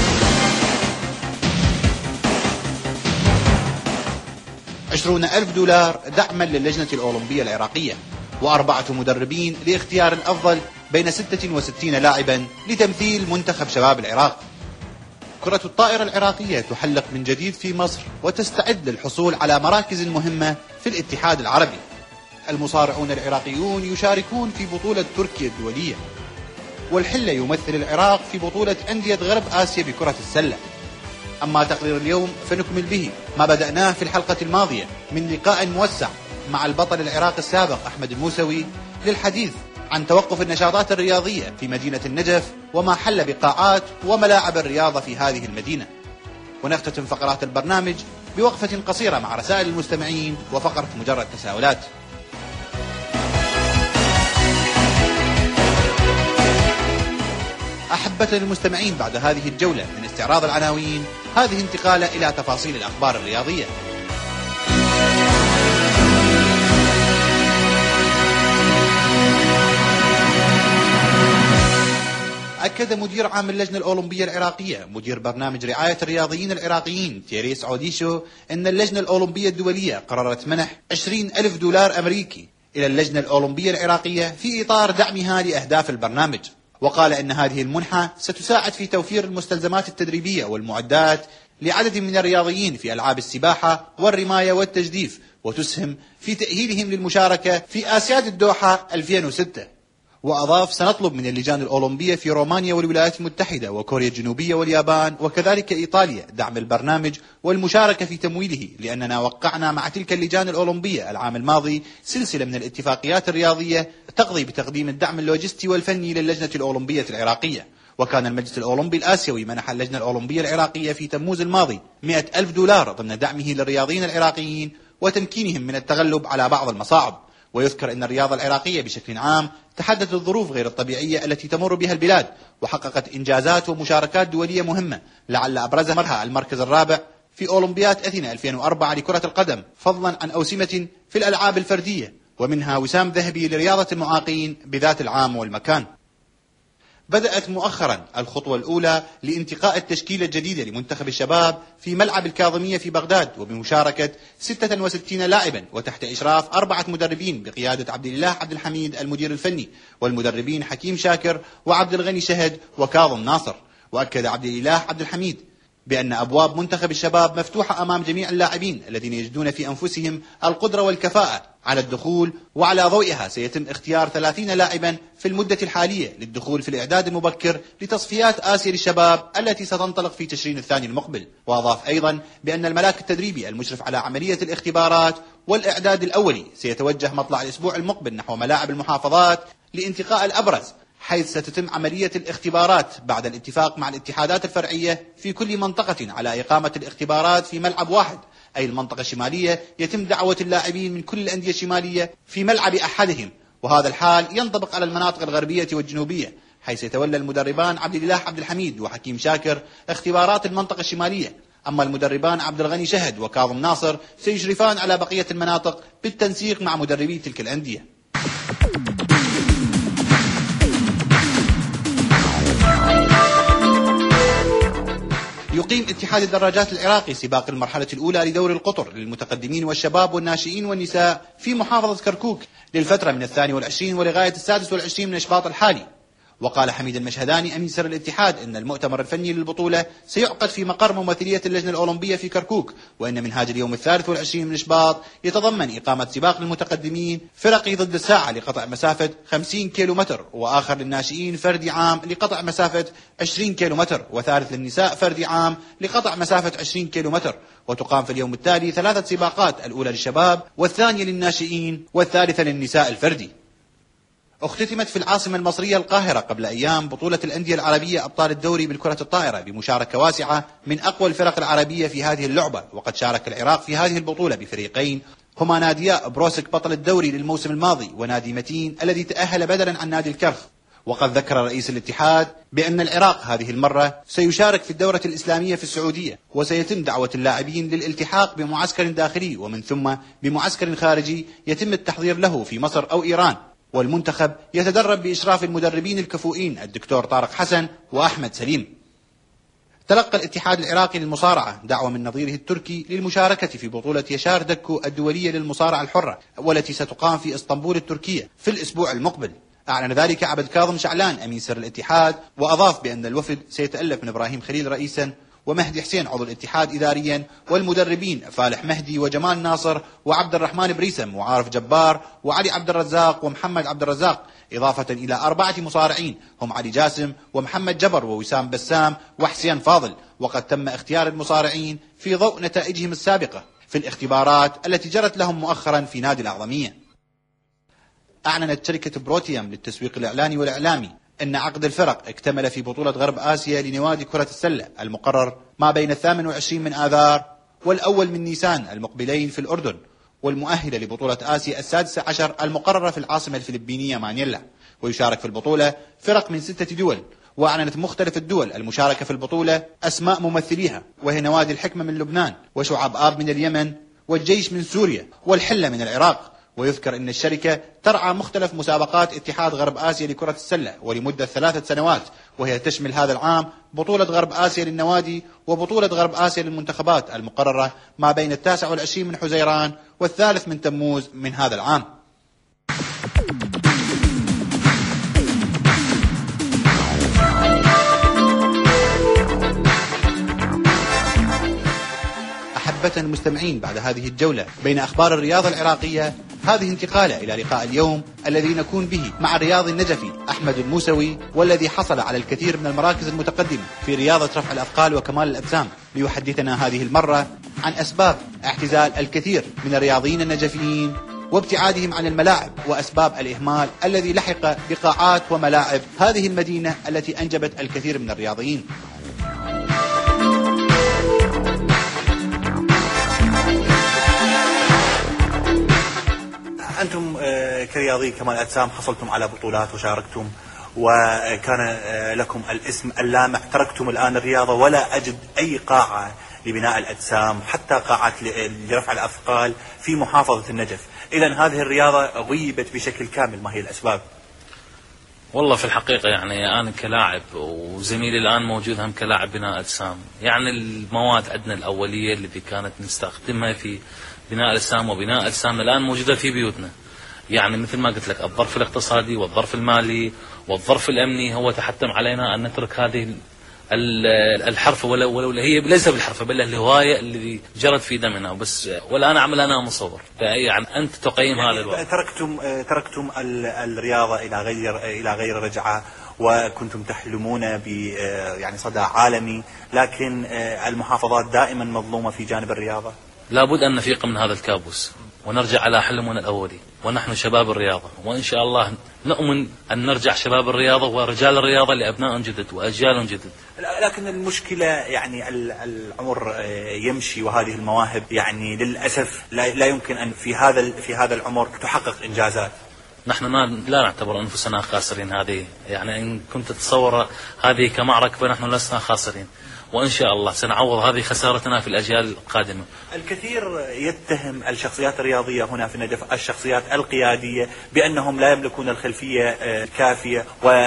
عشرون ألف دولار دعما للجنة الأولمبية العراقية، وأربعة مدربين لاختيار الأفضل بين ستة وستين لاعبا لتمثيل منتخب شباب العراق. كرة الطائرة العراقية تحلق من جديد في مصر وتستعد للحصول على مراكز مهمة في الاتحاد العربي. المصارعون العراقيون يشاركون في بطولة تركيا الدولية. والحلة يمثل العراق في بطولة أندية غرب آسيا بكرة السلة. أما تقرير اليوم فنكمل به ما بدأناه في الحلقة الماضية من لقاء موسع مع البطل العراقي السابق أحمد الموسوي للحديث عن توقف النشاطات الرياضية في مدينة النجف وما حل بقاعات وملاعب الرياضة في هذه المدينة. ونختتم فقرات البرنامج بوقفة قصيرة مع رسائل المستمعين وفقرة مجرد تساؤلات. محبة للمستمعين بعد هذه الجولة من استعراض العناوين، هذه انتقالة إلى تفاصيل الأخبار الرياضية. أكد مدير عام اللجنة الأولمبية العراقية مدير برنامج رعاية الرياضيين العراقيين تيريس عوديشو أن اللجنة الأولمبية الدولية قررت منح عشرين ألف دولار أمريكي إلى اللجنة الأولمبية العراقية في إطار دعمها لأهداف البرنامج. وقال أن هذه المنحة ستساعد في توفير المستلزمات التدريبية والمعدات لعدد من الرياضيين في ألعاب السباحة والرماية والتجديف، وتسهم في تأهيلهم للمشاركة في آسياد الدوحة ألفين وستة. وأضاف: سنطلب من اللجان الأولمبية في رومانيا والولايات المتحدة وكوريا الجنوبية واليابان وكذلك إيطاليا دعم البرنامج والمشاركة في تمويله، لأننا وقعنا مع تلك اللجان الأولمبية العام الماضي سلسلة من الاتفاقيات الرياضية تقضي بتقديم الدعم اللوجستي والفني للجنة الأولمبية العراقية. وكان المجلس الأولمبي الآسيوي منح اللجنة الأولمبية العراقية في تموز الماضي مئة ألف دولار ضمن دعمه للرياضيين العراقيين وتمكينهم من التغلب على بعض المصاعب. ويذكر أن الرياضة العراقية بشكل عام تحدثت الظروف غير الطبيعية التي تمر بها البلاد، وحققت إنجازات ومشاركات دولية مهمة، لعل أبرزها المركز الرابع في أولمبياد أثينا ألفين وأربعة لكرة القدم، فضلا عن أوسمة في الألعاب الفردية، ومنها وسام ذهبي لرياضة المعاقين بذات العام والمكان. بدأت مؤخرا الخطوة الأولى لانتقاء التشكيلة الجديدة لمنتخب الشباب في ملعب الكاظمية في بغداد، وبمشاركة ستة وستين لاعبا وتحت إشراف أربعة مدربين بقيادة عبد الله عبد الحميد المدير الفني، والمدربين حكيم شاكر وعبد الغني شهد وكاظم ناصر. وأكد عبد الله عبد الحميد بأن أبواب منتخب الشباب مفتوحة أمام جميع اللاعبين الذين يجدون في أنفسهم القدرة والكفاءة على الدخول، وعلى ضوئها سيتم اختيار ثلاثين لاعبا في المدة الحالية للدخول في الإعداد المبكر لتصفيات آسيا للشباب التي ستنطلق في تشرين الثاني المقبل. وأضاف أيضا بأن الملاك التدريبي المشرف على عملية الاختبارات والإعداد الأولي سيتوجه مطلع الأسبوع المقبل نحو ملاعب المحافظات لانتقاء الأبرز، حيث ستتم عملية الاختبارات بعد الاتفاق مع الاتحادات الفرعية في كل منطقة على إقامة الاختبارات في ملعب واحد، أي المنطقة الشمالية يتم دعوة اللاعبين من كل الأندية الشمالية في ملعب أحدهم، وهذا الحال ينطبق على المناطق الغربية والجنوبية، حيث يتولى المدربان عبد الله عبد الحميد وحكيم شاكر اختبارات المنطقة الشمالية، أما المدربان عبد الغني شهد وكاظم ناصر سيشرفان على بقية المناطق بالتنسيق مع مدربي تلك الأندية. يقيم اتحاد الدراجات العراقي سباق المرحلة الأولى لدور القطر للمتقدمين والشباب والناشئين والنساء في محافظة كركوك للفترة من الثاني والعشرين ولغاية السادس والعشرين من إشباط الحالي. وقال حميد المشهداني أمين سر الاتحاد أن المؤتمر الفني للبطولة سيعقد في مقر ممثلية اللجنة الأولمبية في كركوك، وأن منهاج اليوم الثالث والعشرين من إشباط يتضمن إقامة سباق للمتقدمين فرقي ضد الساعة لقطع مسافة خمسين كيلو متر، وآخر للناشئين فردي عام لقطع مسافة عشرين كيلو متر، وثالث للنساء فردي عام لقطع مسافة عشرين كيلو متر. وتقام في اليوم التالي ثلاثة سباقات، الأولى للشباب والثانية للناشئين والثالثة للنساء الفردي. اختتمت في العاصمة المصرية القاهرة قبل أيام بطولة الأندية العربية أبطال الدوري بالكرة الطائرة بمشاركة واسعة من أقوى الفرق العربية في هذه اللعبة، وقد شارك العراق في هذه البطولة بفريقين هما ناديا بروسك بطل الدوري للموسم الماضي ونادي متين الذي تأهل بدلا عن نادي الكرخ. وقد ذكر رئيس الاتحاد بأن العراق هذه المرة سيشارك في الدورة الإسلامية في السعودية، وسيتم دعوة اللاعبين للالتحاق بمعسكر داخلي ومن ثم بمعسكر خارجي يتم التحضير له في مصر أو إيران، والمنتخب يتدرب بإشراف المدربين الكفؤين الدكتور طارق حسن وأحمد سليم. تلقى الاتحاد العراقي للمصارعة دعوة من نظيره التركي للمشاركة في بطولة يشار دكو الدولية للمصارعة الحرة، والتي ستقام في اسطنبول التركية في الأسبوع المقبل. أعلن ذلك عبد كاظم شعلان أمين سر الاتحاد، وأضاف بأن الوفد سيتألف من إبراهيم خليل رئيسا ومهدي حسين عضو الاتحاد إداريا، والمدربين فالح مهدي وجمال ناصر وعبد الرحمن بريسم وعارف جبار وعلي عبد الرزاق ومحمد عبد الرزاق، إضافة إلى أربعة مصارعين هم علي جاسم ومحمد جبر ووسام بسام وحسين فاضل. وقد تم اختيار المصارعين في ضوء نتائجهم السابقة في الاختبارات التي جرت لهم مؤخرا في نادي الأعظمية. أعلنت شركة بروتيوم للتسويق الإعلاني والإعلامي أن عقد الفرق اكتمل في بطولة غرب آسيا لنوادي كرة السلة المقرر ما بين الثامن والعشرين من آذار والأول من نيسان المقبلين في الأردن، والمؤهلة لبطولة آسيا السادسة عشر المقررة في العاصمة الفلبينية مانيلا. ويشارك في البطولة فرق من ستة دول، وأعلنت مختلف الدول المشاركة في البطولة أسماء ممثليها، وهي نوادي الحكمة من لبنان، وشعب آب من اليمن، والجيش من سوريا، والحلة من العراق. ويذكر أن الشركة ترعى مختلف مسابقات اتحاد غرب آسيا لكرة السلة ولمدة ثلاثة سنوات، وهي تشمل هذا العام بطولة غرب آسيا للنوادي وبطولة غرب آسيا للمنتخبات المقررة ما بين التاسع والعشرين من حزيران والثالث من تموز من هذا العام. أحبتنا المستمعين، بعد هذه الجولة بين أخبار الرياضة العراقية، هذه انتقالة إلى لقاء اليوم الذي نكون به مع الرياضي النجفي أحمد الموسوي، والذي حصل على الكثير من المراكز المتقدمة في رياضة رفع الأثقال وكمال الأجسام، ليحدثنا هذه المرة عن أسباب اعتزال الكثير من الرياضيين النجفيين وابتعادهم عن الملاعب، وأسباب الإهمال الذي لحق بقاعات وملاعب هذه المدينة التي أنجبت الكثير من الرياضيين. أنتم كرياضي كمال أجسام حصلتم على بطولات وشاركتم، وكان لكم الاسم اللامع. تركتم الآن الرياضة ولا أجد أي قاعة لبناء الأجسام، حتى قاعة لرفع الأثقال في محافظة النجف. إذن هذه الرياضة غيبت بشكل كامل، ما هي الأسباب؟ والله في الحقيقة يعني أنا كلاعب وزميلي الآن موجود هم كلاعب بناء أجسام، يعني المواد عندنا الأولية التي كانت نستخدمها في بناء الأجسام وبناء أجسام الآن موجودة في بيوتنا. يعني مثل ما قلت لك الظرف الاقتصادي والظرف المالي والظرف الأمني هو تحتم علينا أن نترك هذه الحرفة، ولو ولو هي ليس بالحرفة بل الهواية اللي جرت في دمنا بس، والآن أعمل أنا مصور. يعني أنت تقيم يعني هذا الوضع. تركتم تركتم الرياضة إلى غير إلى غير رجعة، وكنتم تحلمون ب يعني صدى عالمي، لكن المحافظات دائما مظلومة في جانب الرياضة. لابد أن نفيق من هذا الكابوس ونرجع على حلمنا الأولي، ونحن شباب الرياضة، وإن شاء الله نؤمن أن نرجع شباب الرياضة ورجال الرياضة لأبناء جدد وأجيال جدد. لكن المشكلة يعني العمر يمشي، وهذه المواهب يعني للأسف لا يمكن أن في هذا في هذا العمر تحقق إنجازات. نحن لا نعتبر أنفسنا خاسرين، هذه يعني إن كنت تتصور هذه كمعركة فنحن لسنا خاسرين، وإن شاء الله سنعوض هذه خسارتنا في الأجيال القادمة. الكثير يتهم الشخصيات الرياضية هنا في النجف، الشخصيات القيادية، بأنهم لا يملكون الخلفية الكافية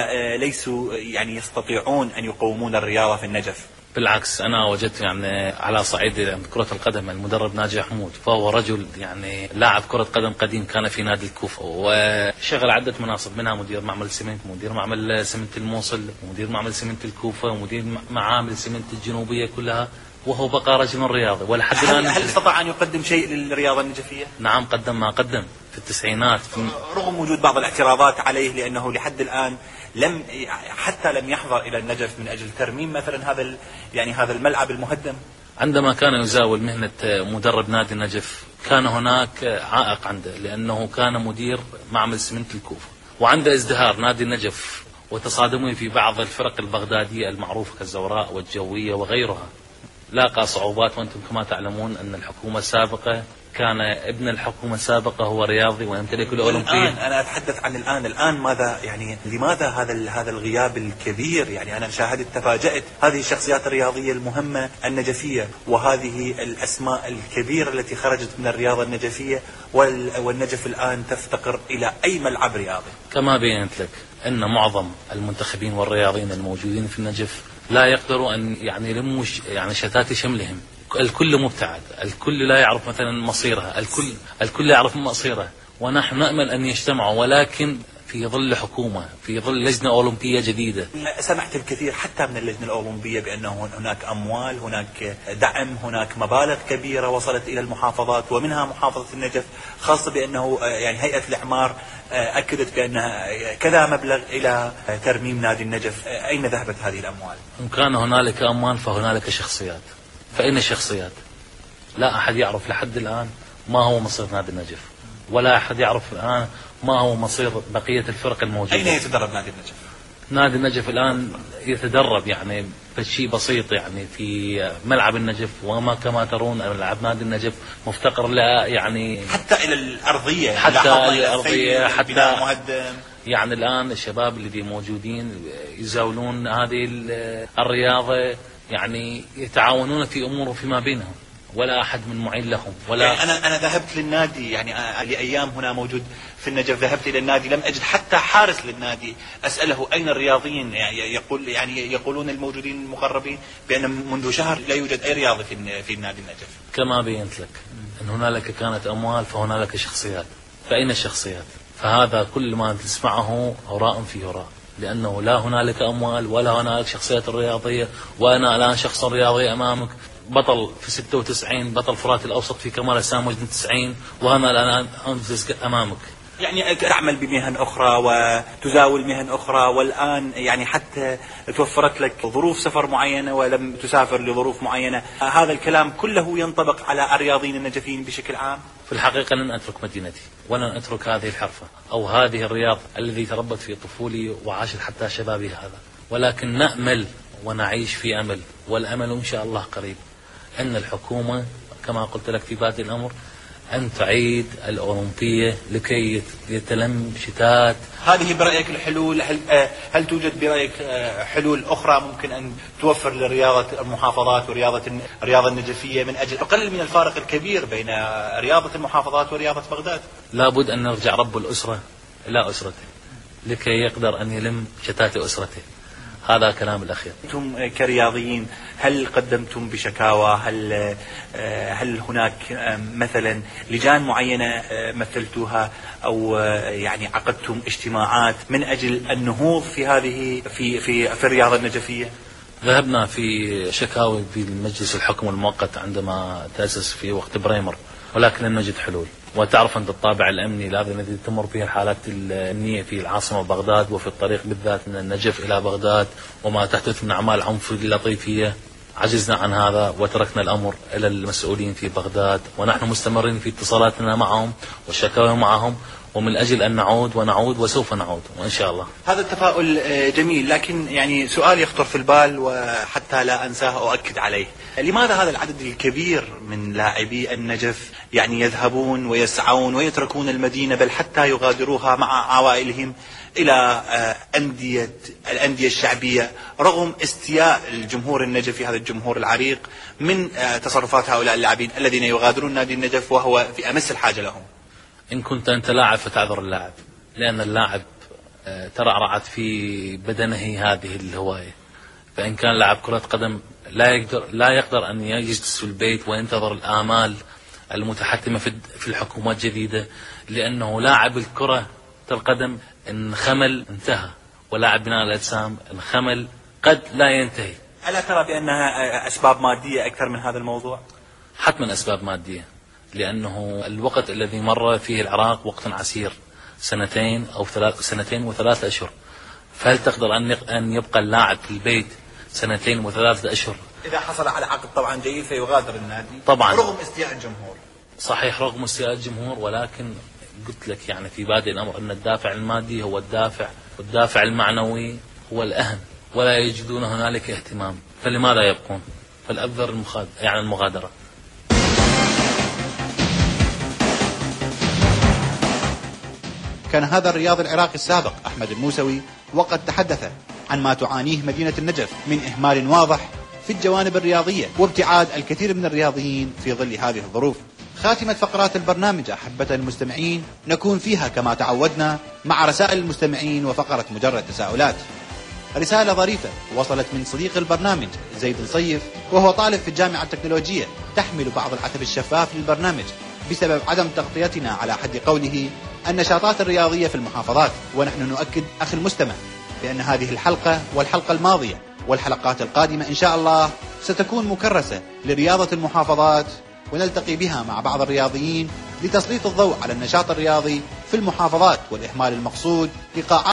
وليسوا يعني يستطيعون أن يقومون الرياضة في النجف. بالعكس أنا وجدت يعني على صعيد كرة القدم المدرب ناجي حمود، فهو رجل يعني لاعب كرة قدم قديم، كان في نادي الكوفة وشغل عدة مناصب، منها مدير معمل سمنت، مدير معمل سمنت الموصل، مدير معمل سمنت الكوفة، ومدير معامل سمنت الجنوبية كلها، وهو بقى رجل رياضي. ولحد الآن هل استطاع أن يقدم شيء للرياضة النجفية؟ نعم قدم ما قدم في التسعينات، في رغم وجود بعض الاعتراضات عليه، لأنه لحد الآن لم حتى لم يحضر إلى النجف من أجل ترميم مثلا هذا يعني هذا الملعب المهدم. عندما كان يزاول مهنة مدرب نادي النجف كان هناك عائق عنده، لأنه كان مدير معمل سمنت الكوفة، وعند ازدهار نادي النجف وتصادمه في بعض الفرق البغدادية المعروفة كالزوراء والجوية وغيرها، لاقى صعوبات. وأنتم كما تعلمون أن الحكومة السابقة كان ابن الحكومة السابقة هو رياضي ويمتلك الأولمبية. أنا أتحدث عن الآن الآن ماذا يعني لماذا هذا هذا الغياب الكبير؟ يعني أنا شاهدت تفاجأت هذه الشخصيات الرياضية المهمة النجفية، وهذه الأسماء الكبيرة التي خرجت من الرياضة النجفية، والنجف الآن تفتقر إلى أي ملعب رياضي. كما بينت لك أن معظم المنتخبين والرياضيين الموجودين في النجف لا يقدروا أن يعني يلموا يعني شتات شملهم، الكل مبتعد، الكل لا يعرف مثلا مصيرها، الكل الكل يعرف مصيره، ونحن نأمل أن يجتمعوا، ولكن في ظل حكومة، في ظل لجنة أولمبية جديدة. سمعت الكثير حتى من اللجنة الأولمبية بأنه هناك أموال، هناك دعم، هناك مبالغ كبيرة وصلت إلى المحافظات ومنها محافظة النجف، خاصة بأنه يعني هيئة الإعمار أكدت بأنها كذا مبلغ إلى ترميم نادي النجف. أين ذهبت هذه الأموال؟ إن كان هنالك أموال فهنالك شخصيات، فأين الشخصيات؟ لا أحد يعرف لحد الآن ما هو مصير نادي النجف، ولا أحد يعرف الآن ما هو مصير بقية الفرق الموجودة. أين يتدرب نادي النجف؟ نادي النجف الآن يتدرب يعني بشيء بسيط، يعني في ملعب النجف، وما كما ترون ملعب نادي النجف مفتقر لا يعني حتى إلى الأرضية، حتى الأرضية، حتى يعني الآن الشباب اللي موجودين يزاولون هذه الرياضة، يعني يتعاونون في أمور فيما بينهم، ولا أحد من معين لهم. ولا يعني أنا أنا ذهبت للنادي، يعني لأيام هنا موجود في النجف، ذهبت إلى النادي لم أجد حتى حارس للنادي أسأله أين الرياضيين، يعني يقول يعني يقولون الموجودين المقربين بأن منذ شهر لا يوجد أي رياضي في في النادي النجف. كما بينت لك أن هنالك كانت أموال فهنالك شخصيات، فأين الشخصيات؟ فهذا كل ما تسمعه هراء في هراء، لأنه لا هنالك أموال ولا هنالك شخصيات الرياضية. وأنا الآن شخص رياضي أمامك، بطل في ستة وتسعين، بطل فرات الأوسط في كمال الأجسام وزن تسعين، وأنا الآن أنفذ أمامك. يعني تعمل بمهن أخرى وتزاول مهن أخرى، والآن يعني حتى توفرت لك ظروف سفر معينة ولم تسافر لظروف معينة. هذا الكلام كله ينطبق على الرياضيين النجفيين بشكل عام. في الحقيقة لن أترك مدينتي ولن أترك هذه الحرفة أو هذه الرياضة الذي تربت في طفولي وعاشت حتى شبابي هذا، ولكن نأمل ونعيش في أمل، والأمل إن شاء الله قريب أن الحكومة كما قلت لك في بادئ الأمر أن تعيد الأولمبية لكي يتلم شتات. هذه برأيك الحلول؟ هل, هل توجد برأيك حلول أخرى ممكن أن توفر لرياضة المحافظات ورياضة الرياضة النجفية من أجل تقلل من الفارق الكبير بين رياضة المحافظات ورياضة بغداد؟ لابد أن نرجع رب الأسرة إلى أسرته لكي يقدر أن يلم شتات أسرته. هذا كلام الأخير. أنتم كرياضيين هل قدمتم بشكاوى؟ هل هل هناك مثلا لجان معينة مثلتوها أو يعني عقدتم اجتماعات من أجل النهوض في هذه في في في الرياضة النجفية؟ ذهبنا في شكاوي في المجلس الحكم المؤقت عندما تأسس في وقت بريمر، ولكن لم نجد حلول. وتعرف أنت الطابع الأمني الذي الذي تمر به الحالات الأمنية في العاصمة بغداد وفي الطريق بالذات من النجف إلى بغداد وما تحدث من أعمال عنف لطيفية. عجزنا عن هذا وتركنا الأمر إلى المسؤولين في بغداد، ونحن مستمرين في اتصالاتنا معهم والشكاوى معهم، ومن أجل أن نعود ونعود وسوف نعود وإن شاء الله. هذا التفاؤل جميل، لكن يعني سؤال يخطر في البال وحتى لا أنساه أؤكد عليه. لماذا هذا العدد الكبير من لاعبي النجف يعني يذهبون ويسعون ويتركون المدينة بل حتى يغادروها مع عوائلهم إلى أندية الأندية الشعبية رغم استياء الجمهور النجفي هذا الجمهور العريق من تصرفات هؤلاء اللاعبين الذين يغادرون نادي النجف وهو في أمس الحاجة لهم؟ إن كنت أنت لاعب فتعذر اللاعب، لأن اللاعب ترعرعت في بدنه هذه الهواية. فإن كان لاعب كرة قدم لا يقدر لا يقدر أن يجلس في البيت وينتظر الآمال المتحتمة في الحكومات الجديدة، لأنه لاعب الكرة القدم إن خمل انتهى، ولاعب بناء الأجسام إن خمل قد لا ينتهي. ألا ترى بأنها أسباب مادية أكثر من هذا الموضوع؟ حتما أسباب مادية، لأنه الوقت الذي مر فيه العراق وقت عسير، سنتين أو ثلاث سنتين وثلاثة أشهر. فهل تقدر أن أن يبقى اللاعب في البيت سنتين وثلاثة أشهر؟ إذا حصل على عقد طبعا جيد فيغادر النادي طبعا رغم استياء الجمهور. صحيح رغم استياء الجمهور، ولكن قلت لك يعني في بادئ الأمر أن الدافع المادي هو الدافع، والدافع المعنوي هو الأهم، ولا يجدون هنالك اهتمام، فلماذا يبقون؟ فالأبذر المخاد... يعني المغادرة. كان هذا الرياضي العراقي السابق أحمد الموسوي وقد تحدث عن ما تعانيه مدينة النجف من إهمال واضح في الجوانب الرياضية وابتعاد الكثير من الرياضيين في ظل هذه الظروف. خاتمة فقرات البرنامج أحبة المستمعين نكون فيها كما تعودنا مع رسائل المستمعين وفقرة مجرد تساؤلات. رسالة ظريفة وصلت من صديق البرنامج زيد الصيف وهو طالب في الجامعة التكنولوجية تحمل بعض العتب الشفاف للبرنامج بسبب عدم تغطيتنا على حد قوله النشاطات الرياضية في المحافظات. ونحن نؤكد أخي المستمع بأن هذه الحلقة والحلقة الماضية والحلقات القادمة إن شاء الله ستكون مكرسة لرياضة المحافظات، ونلتقي بها مع بعض الرياضيين لتسليط الضوء على النشاط الرياضي في المحافظات والإهمال المقصود لقاعات